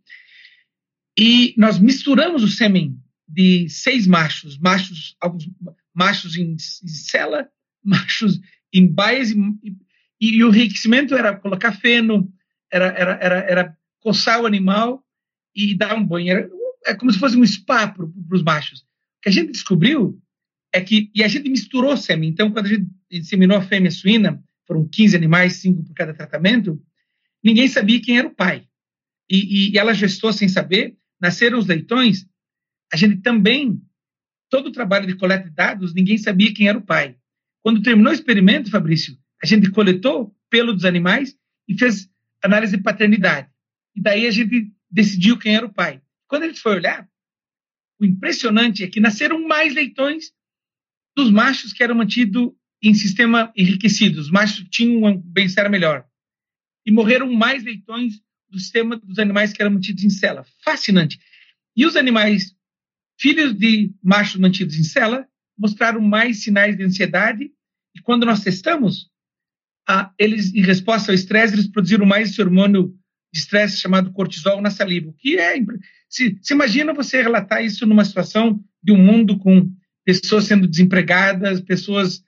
Speaker 4: e nós misturamos o sêmen de 6 machos, alguns machos em cela, machos em baias, e o enriquecimento era colocar feno, era coçar o animal e dar um banho. É como se fosse um spa para os machos. O que a gente descobriu é que, e a gente misturou sêmen, então quando a gente inseminou a fêmea suína, foram 15 animais, 5 por cada tratamento, ninguém sabia quem era o pai. E ela gestou sem saber, nasceram os leitões, a gente também, todo o trabalho de coleta de dados, ninguém sabia quem era o pai. Quando terminou o experimento, Fabrício, a gente coletou pelo dos animais e fez análise de paternidade. E daí a gente decidiu quem era o pai. Quando a gente foi olhar, o impressionante é que nasceram mais leitões dos machos que eram mantidos em sistema enriquecido. Os machos tinham um bem-estar melhor. E morreram mais leitões do sistema dos animais que eram mantidos em cela. Fascinante. E os animais, filhos de machos mantidos em cela, mostraram mais sinais de ansiedade. E quando nós testamos, eles, em resposta ao estresse, eles produziram mais esse hormônio de estresse chamado cortisol na saliva. Que se imagina você relatar isso numa situação de um mundo com pessoas sendo desempregadas, pessoas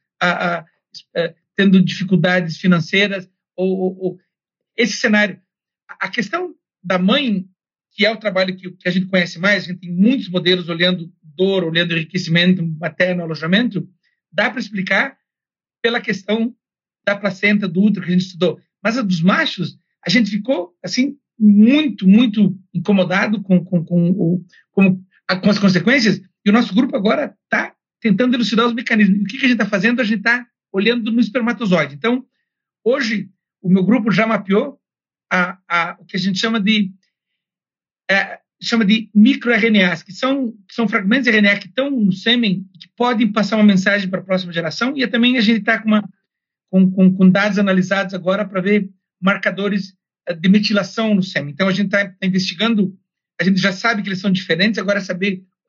Speaker 4: tendo dificuldades financeiras, ou esse cenário. A questão da mãe, que é o trabalho que a gente conhece mais, a gente tem muitos modelos olhando dor, olhando enriquecimento materno, alojamento, dá para explicar pela questão da placenta, do útero que a gente estudou. Mas a dos machos, a gente ficou assim muito incomodado com as consequências, e o nosso grupo agora está tentando elucidar os mecanismos. E o que a gente está fazendo? A gente está olhando no espermatozoide. Então, hoje, o meu grupo já mapeou o que a gente chama de microRNAs, que são fragmentos de RNA que estão no sêmen e que podem passar uma mensagem para a próxima geração, e também a gente está com dados analisados agora para ver marcadores de metilação no sêmen. Então, a gente está investigando, a gente já sabe que eles são diferentes, agora é saber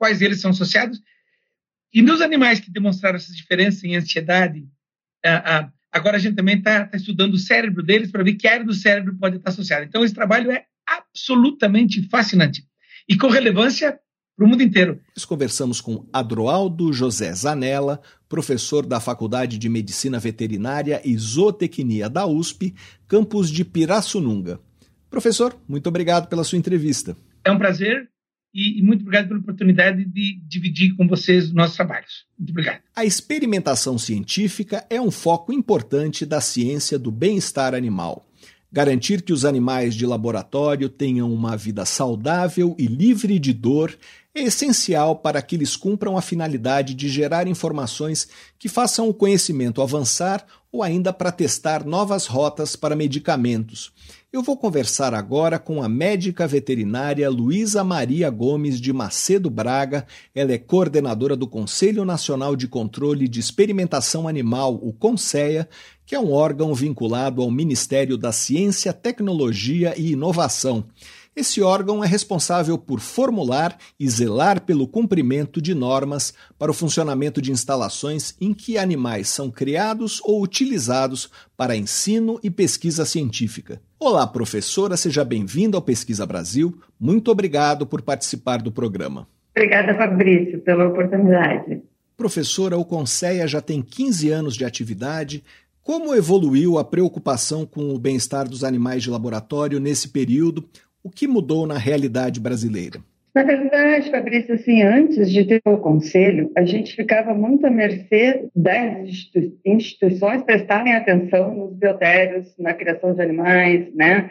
Speaker 4: quais deles são associados. E nos animais que demonstraram essa diferença em ansiedade, agora a gente também está estudando o cérebro deles para ver que área do cérebro pode estar associada. Então, esse trabalho é absolutamente fascinante e com relevância para o mundo inteiro.
Speaker 1: Nós conversamos com Adroaldo José Zanella, professor da Faculdade de Medicina Veterinária e Zootecnia da USP, campus de Pirassununga. Professor, muito obrigado pela sua entrevista.
Speaker 4: É um prazer e muito obrigado pela oportunidade de dividir com vocês os nossos trabalhos. Muito obrigado.
Speaker 1: A experimentação científica é um foco importante da ciência do bem-estar animal. Garantir que os animais de laboratório tenham uma vida saudável e livre de dor é essencial para que eles cumpram a finalidade de gerar informações que façam o conhecimento avançar ou ainda para testar novas rotas para medicamentos. Eu vou conversar agora com a médica veterinária Luísa Maria Gomes de Macedo Braga. Ela é coordenadora do Conselho Nacional de Controle de Experimentação Animal, o CONSEA, que é um órgão vinculado ao Ministério da Ciência, Tecnologia e Inovação. Esse órgão é responsável por formular e zelar pelo cumprimento de normas para o funcionamento de instalações em que animais são criados ou utilizados para ensino e pesquisa científica. Olá, professora, seja bem-vinda ao Pesquisa Brasil. Muito obrigado por participar do programa.
Speaker 5: Obrigada, Fabrício, pela oportunidade.
Speaker 1: Professora, o CONSEA já tem 15 anos de atividade. Como evoluiu a preocupação com o bem-estar dos animais de laboratório nesse período? O que mudou na realidade brasileira?
Speaker 5: Na verdade, Fabrício, assim, antes de ter o conselho, a gente ficava muito à mercê das instituições prestarem atenção nos biotérios, na criação de animais, né?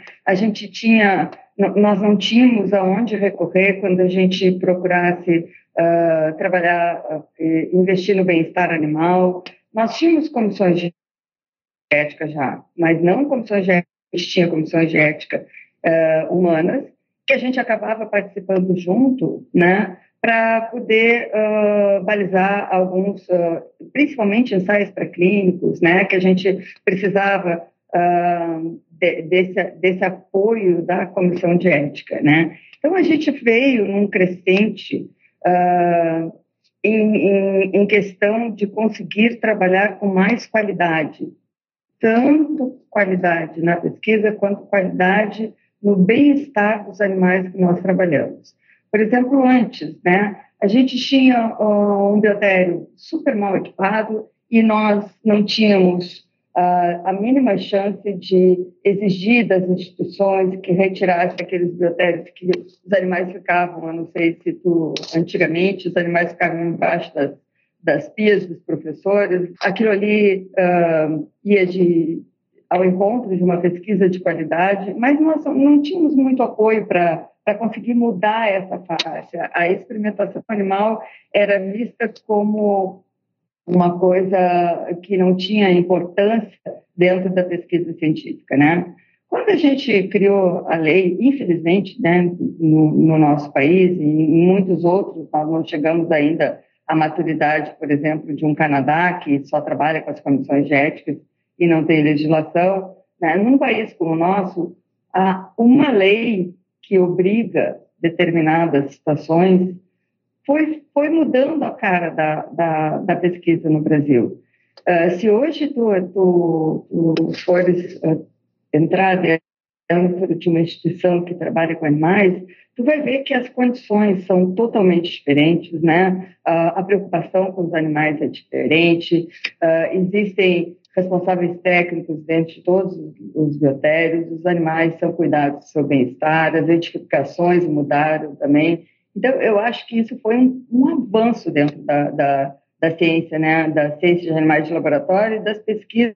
Speaker 5: Nós não tínhamos aonde recorrer quando a gente procurasse trabalhar, investir no bem-estar animal. Nós tínhamos comissões de ética já, mas não comissões de ética, a gente tinha comissões de ética humanas, que a gente acabava participando junto, né, para poder balizar alguns, principalmente ensaios pré-clínicos, né, que a gente precisava desse apoio da comissão de ética, né. Então, a gente veio num crescente em questão de conseguir trabalhar com mais qualidade, tanto qualidade na pesquisa quanto qualidade no bem-estar dos animais que nós trabalhamos. Por exemplo, antes, né, a gente tinha um biotério super mal equipado e nós não tínhamos a mínima chance de exigir das instituições que retirassem aqueles biotérios que os animais ficavam, eu não sei se antigamente os animais ficavam embaixo das pias dos professores. Aquilo ali ia ao encontro de uma pesquisa de qualidade, mas nós não tínhamos muito apoio para conseguir mudar essa faixa. A experimentação animal era vista como uma coisa que não tinha importância dentro da pesquisa científica, né? Quando a gente criou a lei, infelizmente, né, no nosso país e em muitos outros, nós não chegamos ainda à maturidade, por exemplo, de um Canadá, que só trabalha com as comissões de ética e não tem legislação, né? Num país como o nosso, há uma lei que obriga determinadas situações foi mudando a cara da pesquisa no Brasil. Se hoje tu fores entrar dentro de uma instituição que trabalha com animais, tu vai ver que as condições são totalmente diferentes, né? A preocupação com os animais é diferente, existem responsáveis técnicos dentro de todos os biotérios, os animais são cuidados do seu bem-estar, as edificações mudaram também. Então, eu acho que isso foi um avanço dentro da ciência, né? Da ciência de animais de laboratório e das pesquisas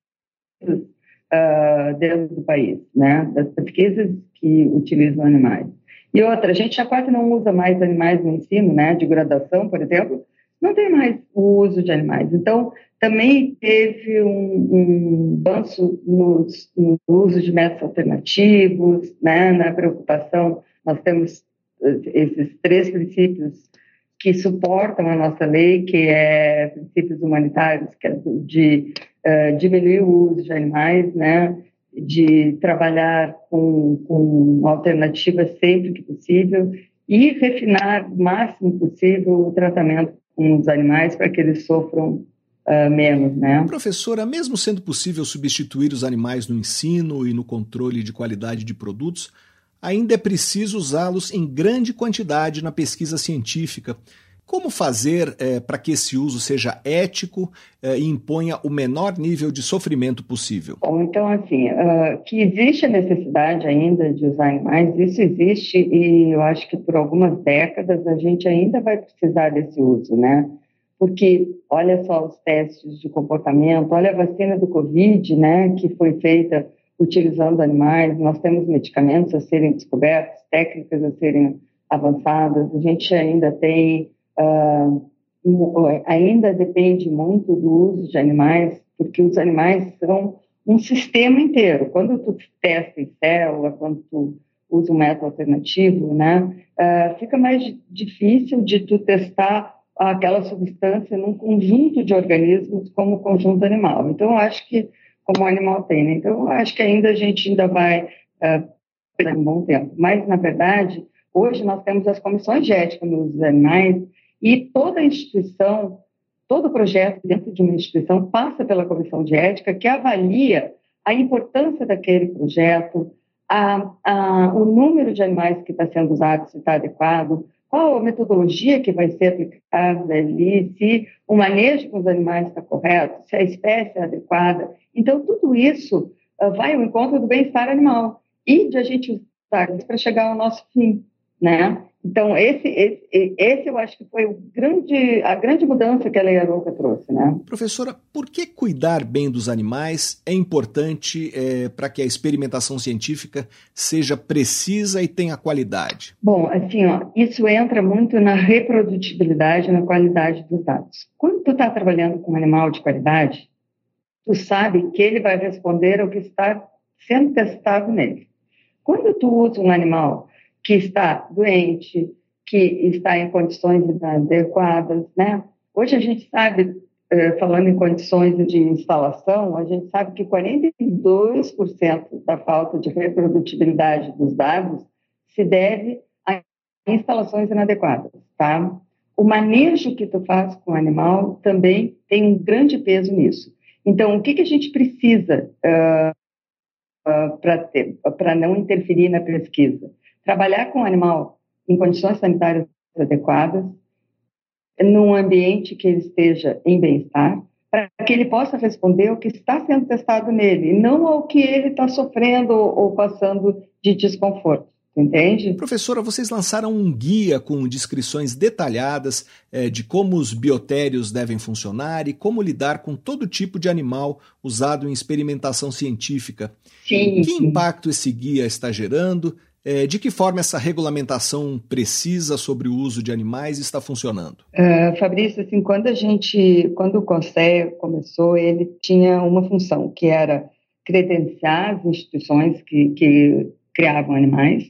Speaker 5: dentro do país, né? Das pesquisas que utilizam animais. E outra, a gente já quase não usa mais animais no ensino, né? De graduação, por exemplo, não tem mais o uso de animais. Então, também teve um avanço no uso de métodos alternativos, né? Na preocupação, nós temos esses 3 princípios que suportam a nossa lei, que é princípios humanitários, que é de diminuir o uso de animais, né? De trabalhar com alternativas sempre que possível e refinar o máximo possível o tratamento com os animais para que eles sofram menos, né?
Speaker 1: Professora, mesmo sendo possível substituir os animais no ensino e no controle de qualidade de produtos, ainda é preciso usá-los em grande quantidade na pesquisa científica. Como fazer para que esse uso seja ético e imponha o menor nível de sofrimento possível?
Speaker 5: Bom, então, assim, que existe a necessidade ainda de usar animais, isso existe e eu acho que por algumas décadas a gente ainda vai precisar desse uso, né? Porque olha só os testes de comportamento, olha a vacina do Covid, né, que foi feita utilizando animais, nós temos medicamentos a serem descobertos, técnicas a serem avançadas, a gente ainda tem, ainda depende muito do uso de animais, porque os animais são um sistema inteiro. Quando tu testa em célula, quando tu usa um método alternativo, né, fica mais difícil de tu testar aquela substância num conjunto de organismos como o conjunto animal. Então, eu acho que, como o animal tem, né? Então, eu acho que a gente ainda vai um bom tempo. Mas, na verdade, hoje nós temos as comissões de ética nos animais e toda instituição, todo projeto dentro de uma instituição passa pela comissão de ética que avalia a importância daquele projeto, o número de animais que está sendo usado, se está adequado, qual a metodologia que vai ser aplicada ali, se o manejo com os animais está correto, se a espécie é adequada. Então, tudo isso vai ao encontro do bem-estar animal e de a gente usar isso para chegar ao nosso fim, né? Então, esse eu acho que foi a grande mudança que a Lei Arouca trouxe, né?
Speaker 1: Professora, por que cuidar bem dos animais é importante para que a experimentação científica seja precisa e tenha qualidade?
Speaker 5: Bom, assim, isso entra muito na reprodutibilidade e na qualidade dos dados. Quando tu está trabalhando com um animal de qualidade, tu sabe que ele vai responder ao que está sendo testado nele. Quando tu usa um animal que está doente, que está em condições inadequadas, né? Hoje a gente sabe, falando em condições de instalação, a gente sabe que 42% da falta de reprodutibilidade dos dados se deve a instalações inadequadas, tá? O manejo que tu faz com o animal também tem um grande peso nisso. Então, o que a gente precisa para não interferir na pesquisa? Trabalhar com o animal em condições sanitárias adequadas, num ambiente que ele esteja em bem-estar, para que ele possa responder ao que está sendo testado nele, e não ao que ele está sofrendo ou passando de desconforto. Entende?
Speaker 1: Professora, vocês lançaram um guia com descrições detalhadas de como os biotérios devem funcionar e como lidar com todo tipo de animal usado em experimentação científica.
Speaker 5: Sim.
Speaker 1: Que impacto esse guia está gerando? De que forma essa regulamentação precisa sobre o uso de animais está funcionando?
Speaker 5: Fabrício, assim, quando o CONSEA começou, ele tinha uma função, que era credenciar as instituições que criavam animais,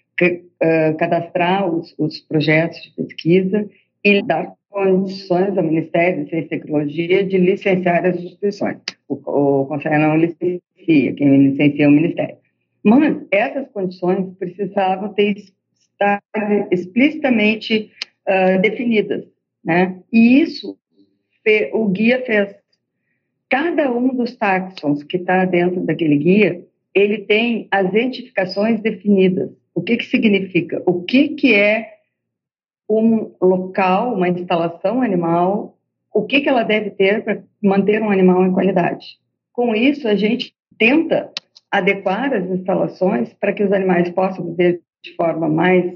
Speaker 5: cadastrar os projetos de pesquisa e dar condições ao Ministério de Ciência e Tecnologia de licenciar as instituições. O CONSEA não licencia, quem licencia é o Ministério. Mas essas condições precisavam estar explicitamente definidas, né? E isso o guia fez. Cada um dos táxons que está dentro daquele guia, ele tem as identificações definidas. O que significa? O que é um local, uma instalação animal, o que ela deve ter para manter um animal em qualidade. Com isso, a gente tenta adequar as instalações para que os animais possam viver de forma mais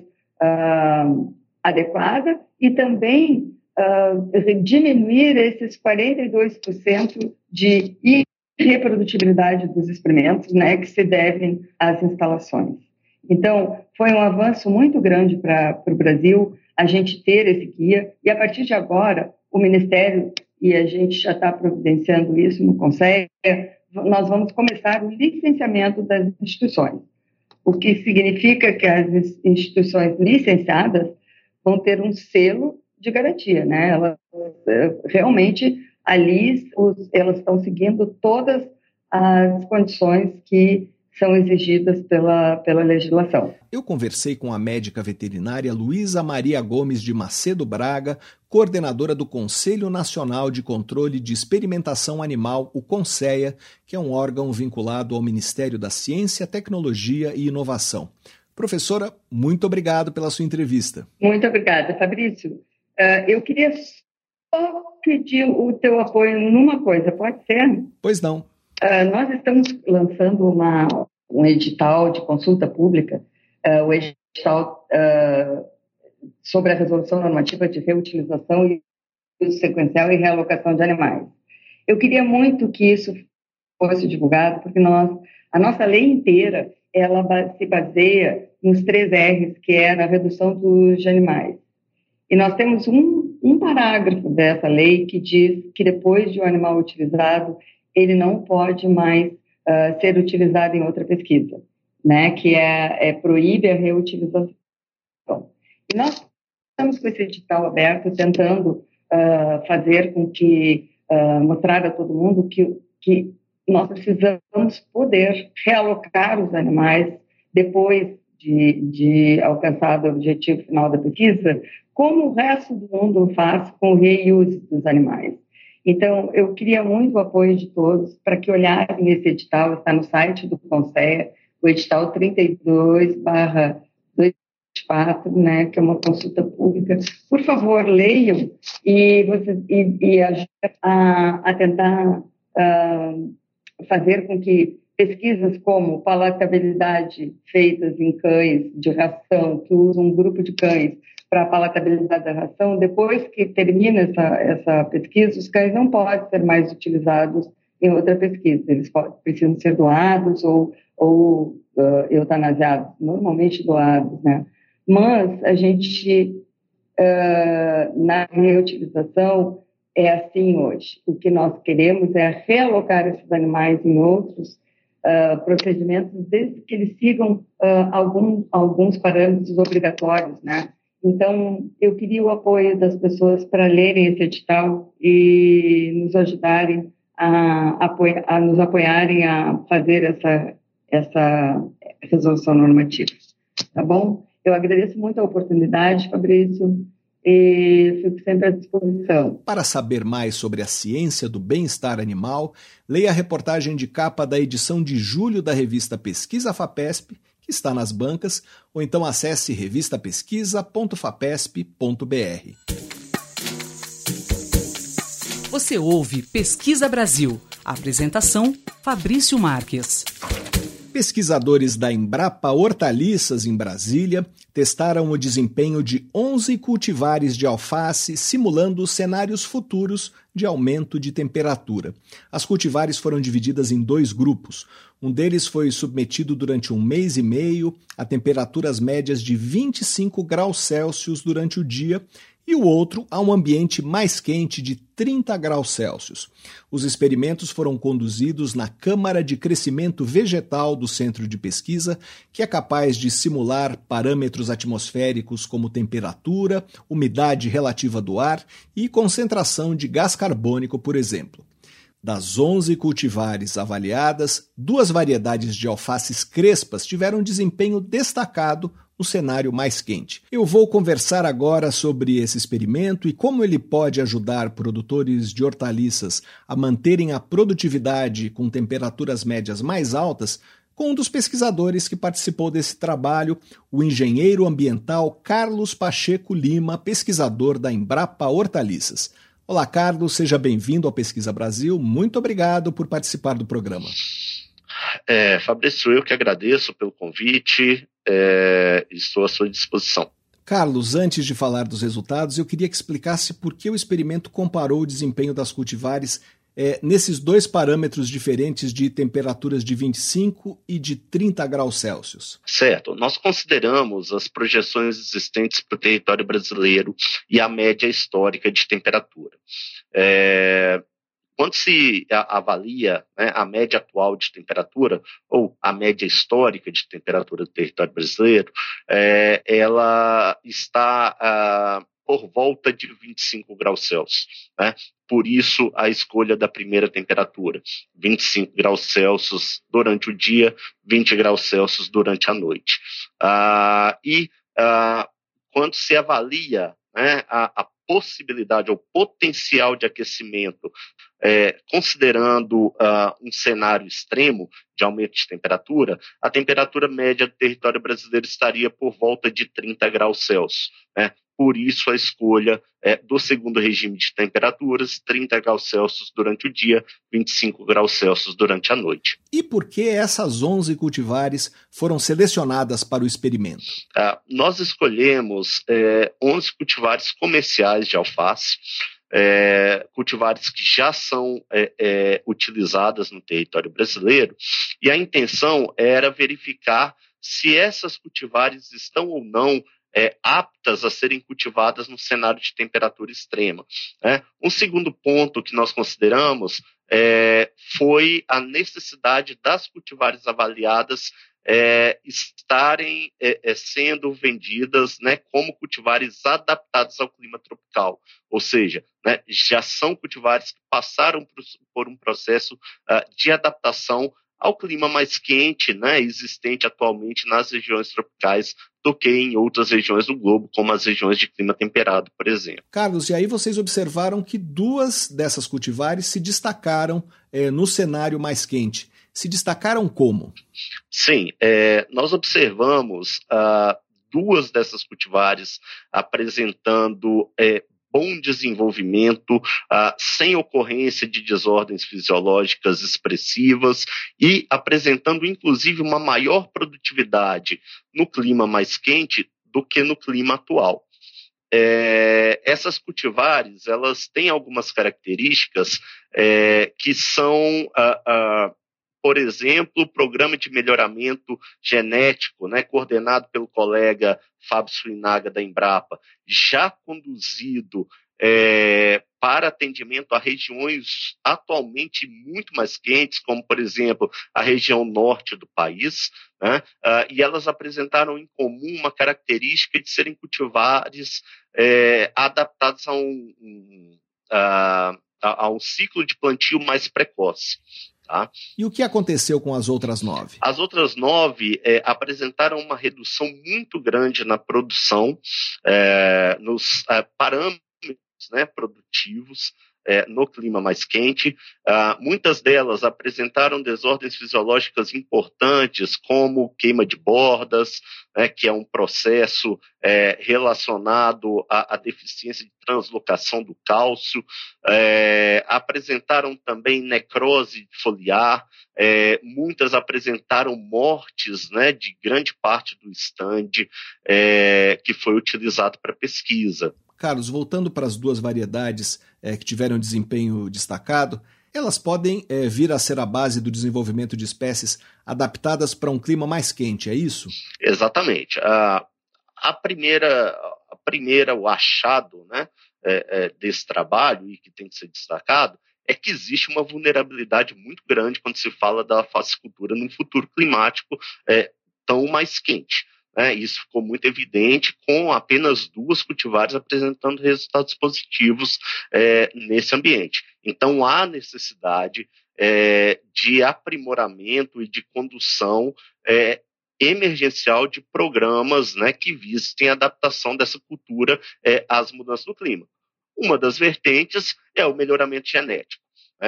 Speaker 5: adequada e também diminuir esses 42% de irreprodutibilidade dos experimentos, né, que se devem às instalações. Então, foi um avanço muito grande para o Brasil a gente ter esse guia e, a partir de agora, o Ministério, e a gente já está providenciando isso no Conselho, nós vamos começar o licenciamento das instituições, o que significa que as instituições licenciadas vão ter um selo de garantia, né? Elas realmente ali elas estão seguindo todas as condições que são exigidas pela legislação.
Speaker 1: Eu conversei com a médica veterinária Luísa Maria Gomes de Macedo Braga, coordenadora do Conselho Nacional de Controle de Experimentação Animal, o CONSEA, que é um órgão vinculado ao Ministério da Ciência, Tecnologia e Inovação. Professora, muito obrigado pela sua entrevista.
Speaker 5: Muito obrigada, Fabrício. Eu queria só pedir o teu apoio numa coisa, pode ser?
Speaker 1: Pois não.
Speaker 5: Nós estamos lançando um edital de consulta pública, o edital sobre a resolução normativa de reutilização e uso sequencial e realocação de animais. Eu queria muito que isso fosse divulgado, porque a nossa lei inteira ela se baseia nos 3 R's, que é na redução dos animais. E nós temos um parágrafo dessa lei que diz que depois de um animal utilizado, ele não pode mais ser utilizado em outra pesquisa, né? Que proíbe a reutilização. E nós estamos com esse edital aberto, tentando fazer com que, mostrar a todo mundo que nós precisamos poder realocar os animais depois de alcançar o objetivo final da pesquisa, como o resto do mundo faz com o reuse dos animais. Então, eu queria muito o apoio de todos para que olharem esse edital, está no site do CONSEA, o edital 32/2024, né, que é uma consulta pública. Por favor, leiam e ajudem a tentar fazer com que pesquisas como palatabilidade feitas em cães de ração, que usam um grupo de cães para a palatabilidade da ração, depois que termina essa pesquisa, os cães não podem ser mais utilizados em outra pesquisa. Eles precisam ser doados ou eutanasiados, normalmente doados, né? Mas a gente, na reutilização, é assim hoje. O que nós queremos é realocar esses animais em outros procedimentos, desde que eles sigam alguns parâmetros obrigatórios, né? Então, eu queria o apoio das pessoas para lerem esse edital e nos ajudarem a nos apoiarem a fazer essa resolução normativa. Tá bom? Eu agradeço muito a oportunidade, Fabrício, e fico sempre à disposição.
Speaker 1: Para saber mais sobre a ciência do bem-estar animal, leia a reportagem de capa da edição de julho da revista Pesquisa FAPESP, que está nas bancas, ou então acesse revistapesquisa.fapesp.br.
Speaker 2: Você ouve Pesquisa Brasil. Apresentação, Fabrício Marques.
Speaker 1: Pesquisadores da Embrapa Hortaliças, em Brasília, testaram o desempenho de 11 cultivares de alface, simulando cenários futuros de aumento de temperatura. As cultivares foram divididas em 2 grupos. Um deles foi submetido durante 1 mês e meio a temperaturas médias de 25 graus Celsius durante o dia e o outro a um ambiente mais quente de 30 graus Celsius. Os experimentos foram conduzidos na Câmara de Crescimento Vegetal do Centro de Pesquisa, que é capaz de simular parâmetros atmosféricos como temperatura, umidade relativa do ar e concentração de gás carbônico, por exemplo. Das 11 cultivares avaliadas, 2 variedades de alfaces crespas tiveram desempenho destacado no cenário mais quente. Eu vou conversar agora sobre esse experimento e como ele pode ajudar produtores de hortaliças a manterem a produtividade com temperaturas médias mais altas com um dos pesquisadores que participou desse trabalho, o engenheiro ambiental Carlos Pacheco Lima, pesquisador da Embrapa Hortaliças. Olá, Carlos, seja bem-vindo ao Pesquisa Brasil. Muito obrigado por participar do programa.
Speaker 6: Fabrício, eu que agradeço pelo convite, estou à sua disposição.
Speaker 1: Carlos, antes de falar dos resultados, eu queria que explicasse por que o experimento comparou o desempenho das cultivares nesses 2 parâmetros diferentes de temperaturas de 25 e de 30 graus Celsius.
Speaker 6: Certo. Nós consideramos as projeções existentes para o território brasileiro e a média histórica de temperatura. Quando se avalia, né, a média atual de temperatura, ou a média histórica de temperatura do território brasileiro, ela está por volta de 25 graus Celsius, né? Por isso a escolha da primeira temperatura, 25 graus Celsius durante o dia, 20 graus Celsius durante a noite. Quando se avalia, né, a possibilidade ou potencial de aquecimento, considerando um cenário extremo de aumento de temperatura, a temperatura média do território brasileiro estaria por volta de 30 graus Celsius, né? Por isso a escolha do segundo regime de temperaturas, 30 graus Celsius durante o dia, 25 graus Celsius durante a noite.
Speaker 1: E por que essas 11 cultivares foram selecionadas para o experimento?
Speaker 6: Nós escolhemos 11 cultivares comerciais de alface, cultivares que já são utilizadas no território brasileiro, e a intenção era verificar se essas cultivares estão ou não aptas a serem cultivadas no cenário de temperatura extrema. Um segundo ponto que nós consideramos foi a necessidade das cultivares avaliadas estarem sendo vendidas, né, como cultivares adaptados ao clima tropical, ou seja, né, já são cultivares que passaram por um processo de adaptação ao clima mais quente, né, existente atualmente nas regiões tropicais do que em outras regiões do globo, como as regiões de clima temperado, por exemplo.
Speaker 1: Carlos, e aí vocês observaram que 2 dessas cultivares se destacaram no cenário mais quente. Se destacaram como?
Speaker 6: Sim, nós observamos 2 dessas cultivares apresentando bom desenvolvimento, sem ocorrência de desordens fisiológicas expressivas e apresentando, inclusive, uma maior produtividade no clima mais quente do que no clima atual. Essas cultivares, elas têm algumas características que são, por exemplo, o programa de melhoramento genético, né, coordenado pelo colega Fábio Suinaga da Embrapa, já conduzido para atendimento a regiões atualmente muito mais quentes, como, por exemplo, a região norte do país, né, e elas apresentaram em comum uma característica de serem cultivares adaptados a um ciclo de plantio mais precoce. Tá?
Speaker 1: E o que aconteceu com as outras 9?
Speaker 6: As outras 9 apresentaram uma redução muito grande na produção, nos parâmetros, né, produtivos, no clima mais quente. Muitas delas apresentaram desordens fisiológicas importantes, como queima de bordas, né, que é um processo relacionado à deficiência de translocação do cálcio. Apresentaram também necrose foliar. Muitas apresentaram mortes, né, de grande parte do estande que foi utilizado para pesquisa.
Speaker 1: Carlos, voltando para as 2 variedades que tiveram desempenho destacado, elas podem vir a ser a base do desenvolvimento de espécies adaptadas para um clima mais quente, é isso?
Speaker 6: Exatamente. A primeira, o achado, né, desse trabalho, e que tem que ser destacado, é que existe uma vulnerabilidade muito grande quando se fala da facicultura num futuro climático tão mais quente. Isso ficou muito evidente com apenas 2 cultivares apresentando resultados positivos nesse ambiente. Então, há necessidade de aprimoramento e de condução emergencial de programas, né, que visem a adaptação dessa cultura às mudanças do clima. Uma das vertentes é o melhoramento genético.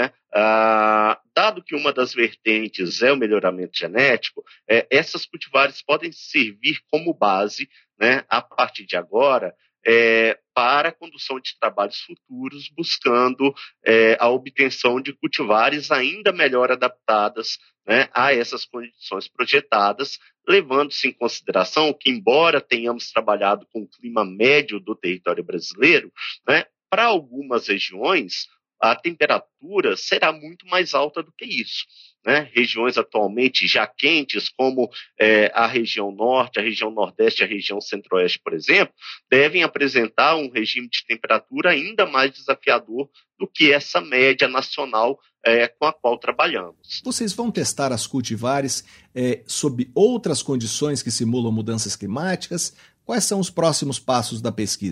Speaker 6: Dado que uma das vertentes é o melhoramento genético, essas cultivares podem servir como base, né, a partir de agora, para a condução de trabalhos futuros, buscando a obtenção de cultivares ainda melhor adaptadas, né, a essas condições projetadas, levando-se em consideração que, embora tenhamos trabalhado com o clima médio do território brasileiro, né, para algumas regiões, a temperatura será muito mais alta do que isso. Né? Regiões atualmente já quentes, como a região norte, a região nordeste, a região centro-oeste, por exemplo, devem apresentar um regime de temperatura ainda mais desafiador do que essa média nacional com a qual trabalhamos.
Speaker 1: Vocês vão testar as cultivares sob outras condições que simulam mudanças climáticas? Quais são os próximos passos da pesquisa?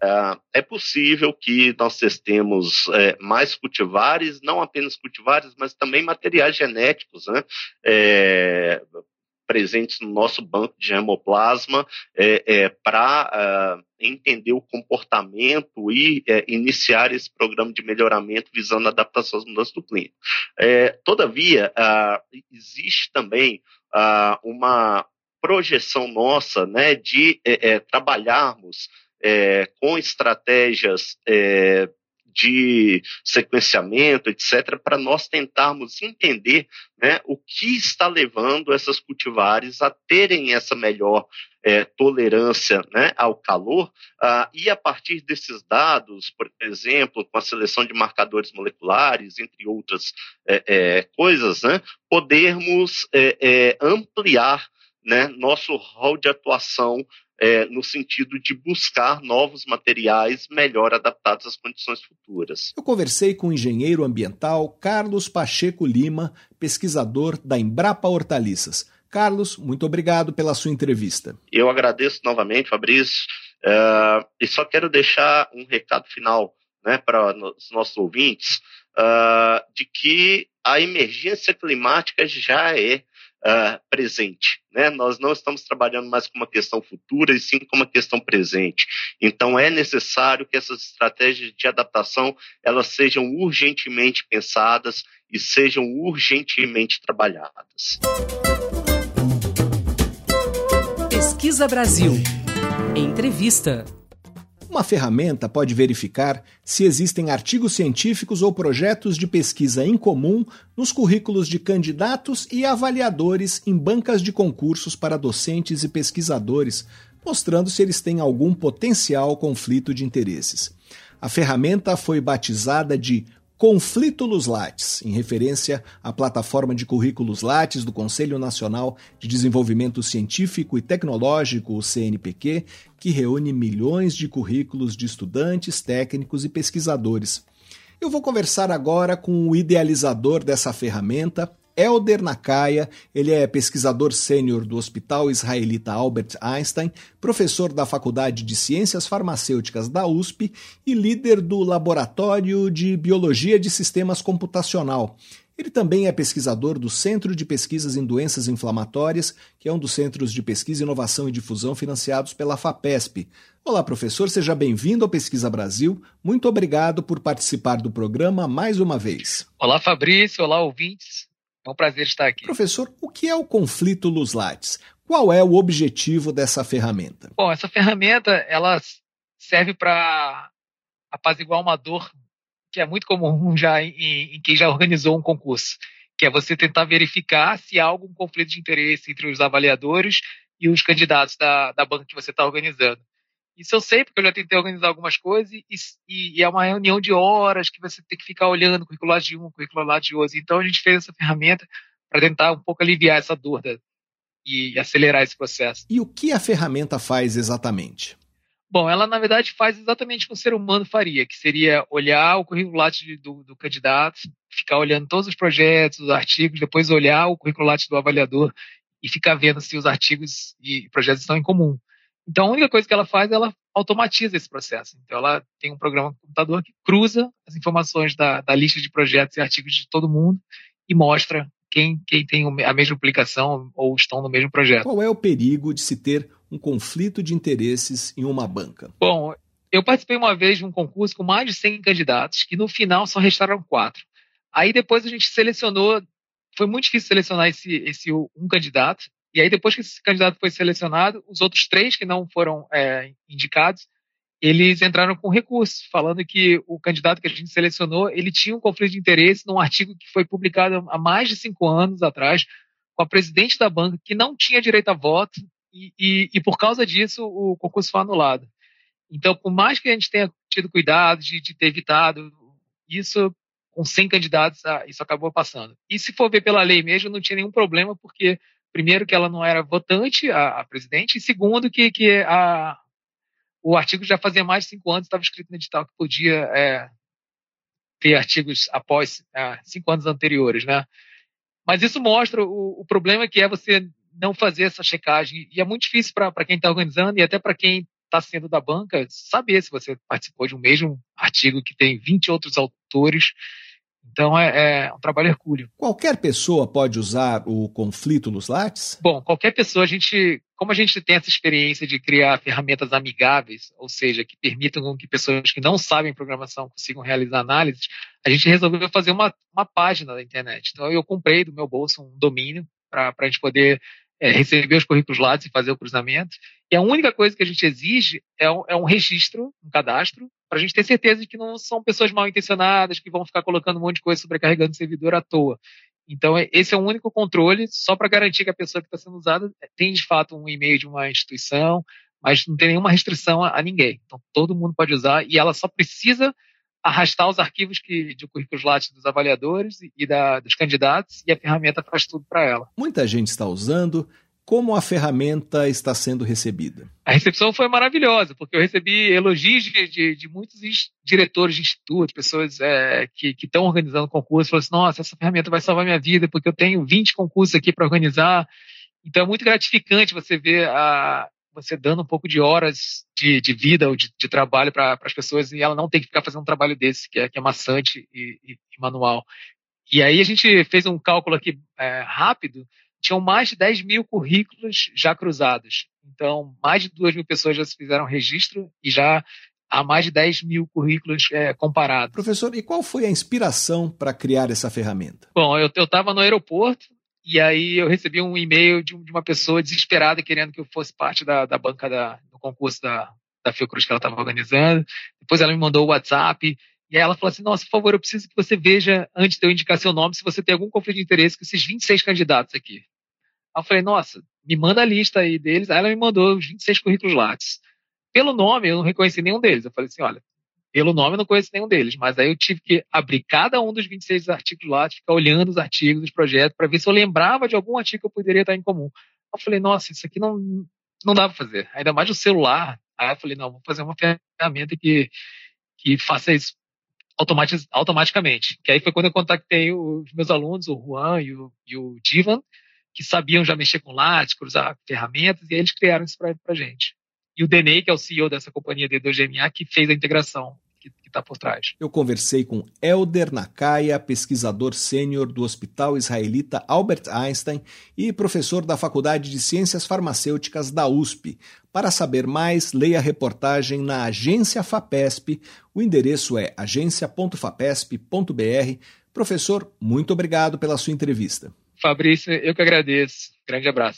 Speaker 6: é possível que nós testemos mais cultivares, não apenas cultivares, mas também materiais genéticos, né? Presentes no nosso banco de germoplasma para entender o comportamento e iniciar esse programa de melhoramento visando a adaptação às mudanças do clima. Todavia, existe também uma projeção nossa, né, de trabalharmos com estratégias de sequenciamento, etc., para nós tentarmos entender, né, o que está levando essas cultivares a terem essa melhor tolerância, né, ao calor, e a partir desses dados, por exemplo, com a seleção de marcadores moleculares, entre outras coisas, né, podermos ampliar, né, nosso rol de atuação no sentido de buscar novos materiais melhor adaptados às condições futuras.
Speaker 1: Eu conversei com o engenheiro ambiental Carlos Pacheco Lima, pesquisador da Embrapa Hortaliças. Carlos, muito obrigado pela sua entrevista.
Speaker 6: Eu agradeço novamente, Fabrício, e só quero deixar um recado final, né, para os nossos ouvintes, de que a emergência climática já é presente, né? Nós não estamos trabalhando mais com uma questão futura, e sim com uma questão presente. Então é necessário que essas estratégias de adaptação elas sejam urgentemente pensadas e sejam urgentemente trabalhadas.
Speaker 2: Pesquisa Brasil. Entrevista.
Speaker 1: Uma ferramenta pode verificar se existem artigos científicos ou projetos de pesquisa em comum nos currículos de candidatos e avaliadores em bancas de concursos para docentes e pesquisadores, mostrando se eles têm algum potencial conflito de interesses. A ferramenta foi batizada de Conflítulos Lattes, em referência à plataforma de currículos Lattes do Conselho Nacional de Desenvolvimento Científico e Tecnológico, o CNPq, que reúne milhões de currículos de estudantes, técnicos e pesquisadores. Eu vou conversar agora com o idealizador dessa ferramenta, Helder Nakaya. Ele é pesquisador sênior do Hospital Israelita Albert Einstein, professor da Faculdade de Ciências Farmacêuticas da USP e líder do Laboratório de Biologia de Sistemas Computacional. Ele também é pesquisador do Centro de Pesquisas em Doenças Inflamatórias, que é um dos centros de pesquisa, inovação e difusão financiados pela FAPESP. Olá, professor, seja bem-vindo ao Pesquisa Brasil. Muito obrigado por participar do programa mais uma vez.
Speaker 7: Olá, Fabrício. Olá, ouvintes. É um prazer estar aqui.
Speaker 1: Professor, o que é o Conflítulos Lattes? Qual é o objetivo dessa ferramenta?
Speaker 7: Bom, essa ferramenta ela serve para apaziguar uma dor que é muito comum já em quem já organizou um concurso, que é você tentar verificar se há algum conflito de interesse entre os avaliadores e os candidatos da banca que você está organizando. Isso eu sei, porque eu já tentei organizar algumas coisas e é uma reunião de horas que você tem que ficar olhando o currículo de um, o currículo lá de outro. Então a gente fez essa ferramenta para tentar um pouco aliviar essa dor e acelerar esse processo.
Speaker 1: E o que a ferramenta faz exatamente?
Speaker 7: Bom, ela na verdade faz exatamente o que um ser humano faria, que seria olhar o currículo Lattes do candidato, ficar olhando todos os projetos, os artigos, depois olhar o currículo Lattes do avaliador e ficar vendo se os artigos e projetos estão em comum. Então, a única coisa que ela faz, ela automatiza esse processo. Então, ela tem um programa no computador que cruza as informações da lista de projetos e artigos de todo mundo e mostra quem tem a mesma publicação ou estão no mesmo projeto.
Speaker 1: Qual é o perigo de se ter um conflito de interesses em uma banca?
Speaker 7: Bom, eu participei uma vez de um concurso com mais de 100 candidatos, que no final só restaram 4. Aí depois a gente selecionou, foi muito difícil selecionar esse um candidato. E aí, depois que esse candidato foi selecionado, os outros 3 que não foram indicados, eles entraram com recurso, falando que o candidato que a gente selecionou, ele tinha um conflito de interesse num artigo que foi publicado há mais de 5 anos atrás, com a presidente da banca, que não tinha direito a voto, e por causa disso, o concurso foi anulado. Então, por mais que a gente tenha tido cuidado de ter evitado isso, com 100 candidatos, isso acabou passando. E se for ver pela lei mesmo, não tinha nenhum problema, porque primeiro que ela não era votante, a presidente, e segundo que o artigo já fazia mais de 5 anos, estava escrito no edital que podia ter artigos após 5 anos anteriores, né? Mas isso mostra o problema que é você não fazer essa checagem, e é muito difícil para quem está organizando e até para quem está sendo da banca, saber se você participou de um mesmo artigo que tem 20 outros autores. Então, é um trabalho hercúleo.
Speaker 1: Qualquer pessoa pode usar o Conflito nos Lattes?
Speaker 7: Bom, qualquer pessoa, como a gente tem essa experiência de criar ferramentas amigáveis, ou seja, que permitam que pessoas que não sabem programação consigam realizar análises, a gente resolveu fazer uma página da internet. Então, eu comprei do meu bolso um domínio para a gente poder receber os currículos Lattes e fazer o cruzamento. E a única coisa que a gente exige é um registro, um cadastro, para a gente ter certeza de que não são pessoas mal intencionadas, que vão ficar colocando um monte de coisa sobrecarregando o servidor à toa. Então, esse é o único controle, só para garantir que a pessoa que está sendo usada tem, de fato, um e-mail de uma instituição, mas não tem nenhuma restrição a ninguém. Então, todo mundo pode usar e ela só precisa arrastar os arquivos de currículos Lattes dos avaliadores e dos candidatos, e a ferramenta faz tudo para ela.
Speaker 1: Muita gente está usando. Como a ferramenta está sendo recebida?
Speaker 7: A recepção foi maravilhosa, porque eu recebi elogios de muitos diretores de institutos, pessoas que estão organizando concursos, falaram assim, nossa, essa ferramenta vai salvar minha vida, porque eu tenho 20 concursos aqui para organizar. Então é muito gratificante você ver você dando um pouco de horas de vida ou de trabalho para as pessoas, e ela não tem que ficar fazendo um trabalho desse, que é maçante e manual. E aí a gente fez um cálculo aqui rápido. Tinham mais de 10 mil currículos já cruzados. Então, mais de 2 mil pessoas já se fizeram registro e já há mais de 10 mil currículos comparados.
Speaker 1: Professor, e qual foi a inspiração para criar essa ferramenta?
Speaker 7: Bom, eu estava no aeroporto e aí eu recebi um e-mail de uma pessoa desesperada querendo que eu fosse parte da banca do concurso da Fiocruz que ela estava organizando. Depois ela me mandou o WhatsApp. E aí ela falou assim, nossa, por favor, eu preciso que você veja, antes de eu indicar seu nome, se você tem algum conflito de interesse com esses 26 candidatos aqui. Aí eu falei, nossa, me manda a lista aí deles. Aí ela me mandou os 26 currículos Lattes. Pelo nome, eu não reconheci nenhum deles. Eu falei assim, olha, pelo nome eu não conheço nenhum deles, mas aí eu tive que abrir cada um dos 26 artigos Lattes, ficar olhando os artigos dos projetos, para ver se eu lembrava de algum artigo que eu poderia estar em comum. Aí eu falei, nossa, isso aqui não dá para fazer. Ainda mais no celular. Aí eu falei, não, vou fazer uma ferramenta que faça isso automaticamente. Que aí foi quando eu contactei os meus alunos, o Juan e o Divan, que sabiam já mexer com Lattes, cruzar ferramentas, e aí eles criaram isso pra gente. E o Deney, que é o CEO dessa companhia D2GMA, que fez a integração que está por trás.
Speaker 1: Eu conversei com Elder Nakaya, pesquisador sênior do Hospital Israelita Albert Einstein e professor da Faculdade de Ciências Farmacêuticas da USP. Para saber mais, leia a reportagem na Agência FAPESP. O endereço é agencia.fapesp.br. Professor, muito obrigado pela sua entrevista.
Speaker 7: Fabrício, eu que agradeço. Grande abraço.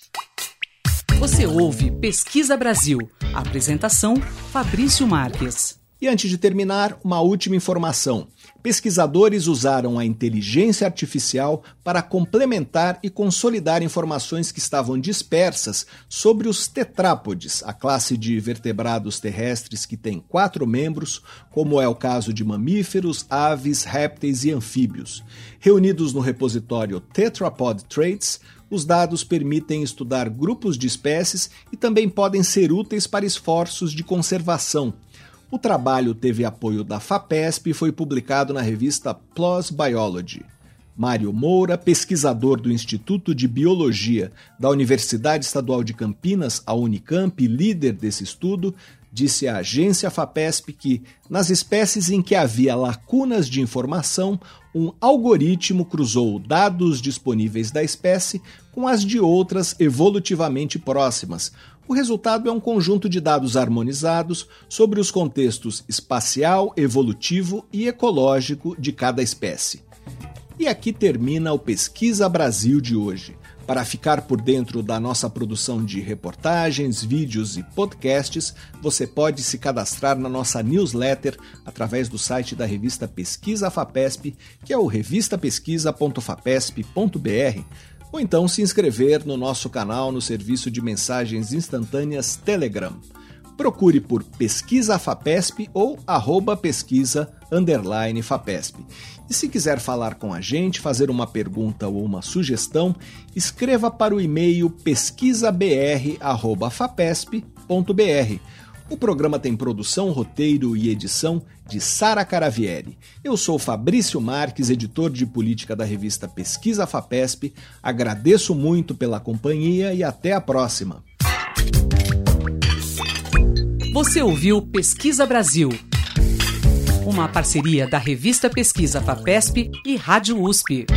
Speaker 2: Você ouve Pesquisa Brasil. Apresentação, Fabrício Marques.
Speaker 1: E antes de terminar, uma última informação. Pesquisadores usaram a inteligência artificial para complementar e consolidar informações que estavam dispersas sobre os tetrápodes, a classe de vertebrados terrestres que tem 4 membros, como é o caso de mamíferos, aves, répteis e anfíbios. Reunidos no repositório Tetrapod Traits, os dados permitem estudar grupos de espécies e também podem ser úteis para esforços de conservação. O trabalho teve apoio da FAPESP e foi publicado na revista PLOS Biology. Mário Moura, pesquisador do Instituto de Biologia da Universidade Estadual de Campinas, a Unicamp, e líder desse estudo, disse à agência FAPESP que, nas espécies em que havia lacunas de informação, um algoritmo cruzou dados disponíveis da espécie com as de outras evolutivamente próximas. O resultado é um conjunto de dados harmonizados sobre os contextos espacial, evolutivo e ecológico de cada espécie. E aqui termina o Pesquisa Brasil de hoje. Para ficar por dentro da nossa produção de reportagens, vídeos e podcasts, você pode se cadastrar na nossa newsletter através do site da revista Pesquisa FAPESP, que é o revistapesquisa.fapesp.br, ou então se inscrever no nosso canal no serviço de mensagens instantâneas Telegram. Procure por Pesquisa FAPESP ou @pesquisa_FAPESP. E se quiser falar com a gente, fazer uma pergunta ou uma sugestão, escreva para o e-mail pesquisabr@fapesp.br. O programa tem produção, roteiro e edição de Sara Caravieri. Eu sou Fabrício Marques, editor de política da revista Pesquisa FAPESP. Agradeço muito pela companhia e até a próxima.
Speaker 2: Você ouviu Pesquisa Brasil, uma parceria da revista Pesquisa FAPESP e Rádio USP.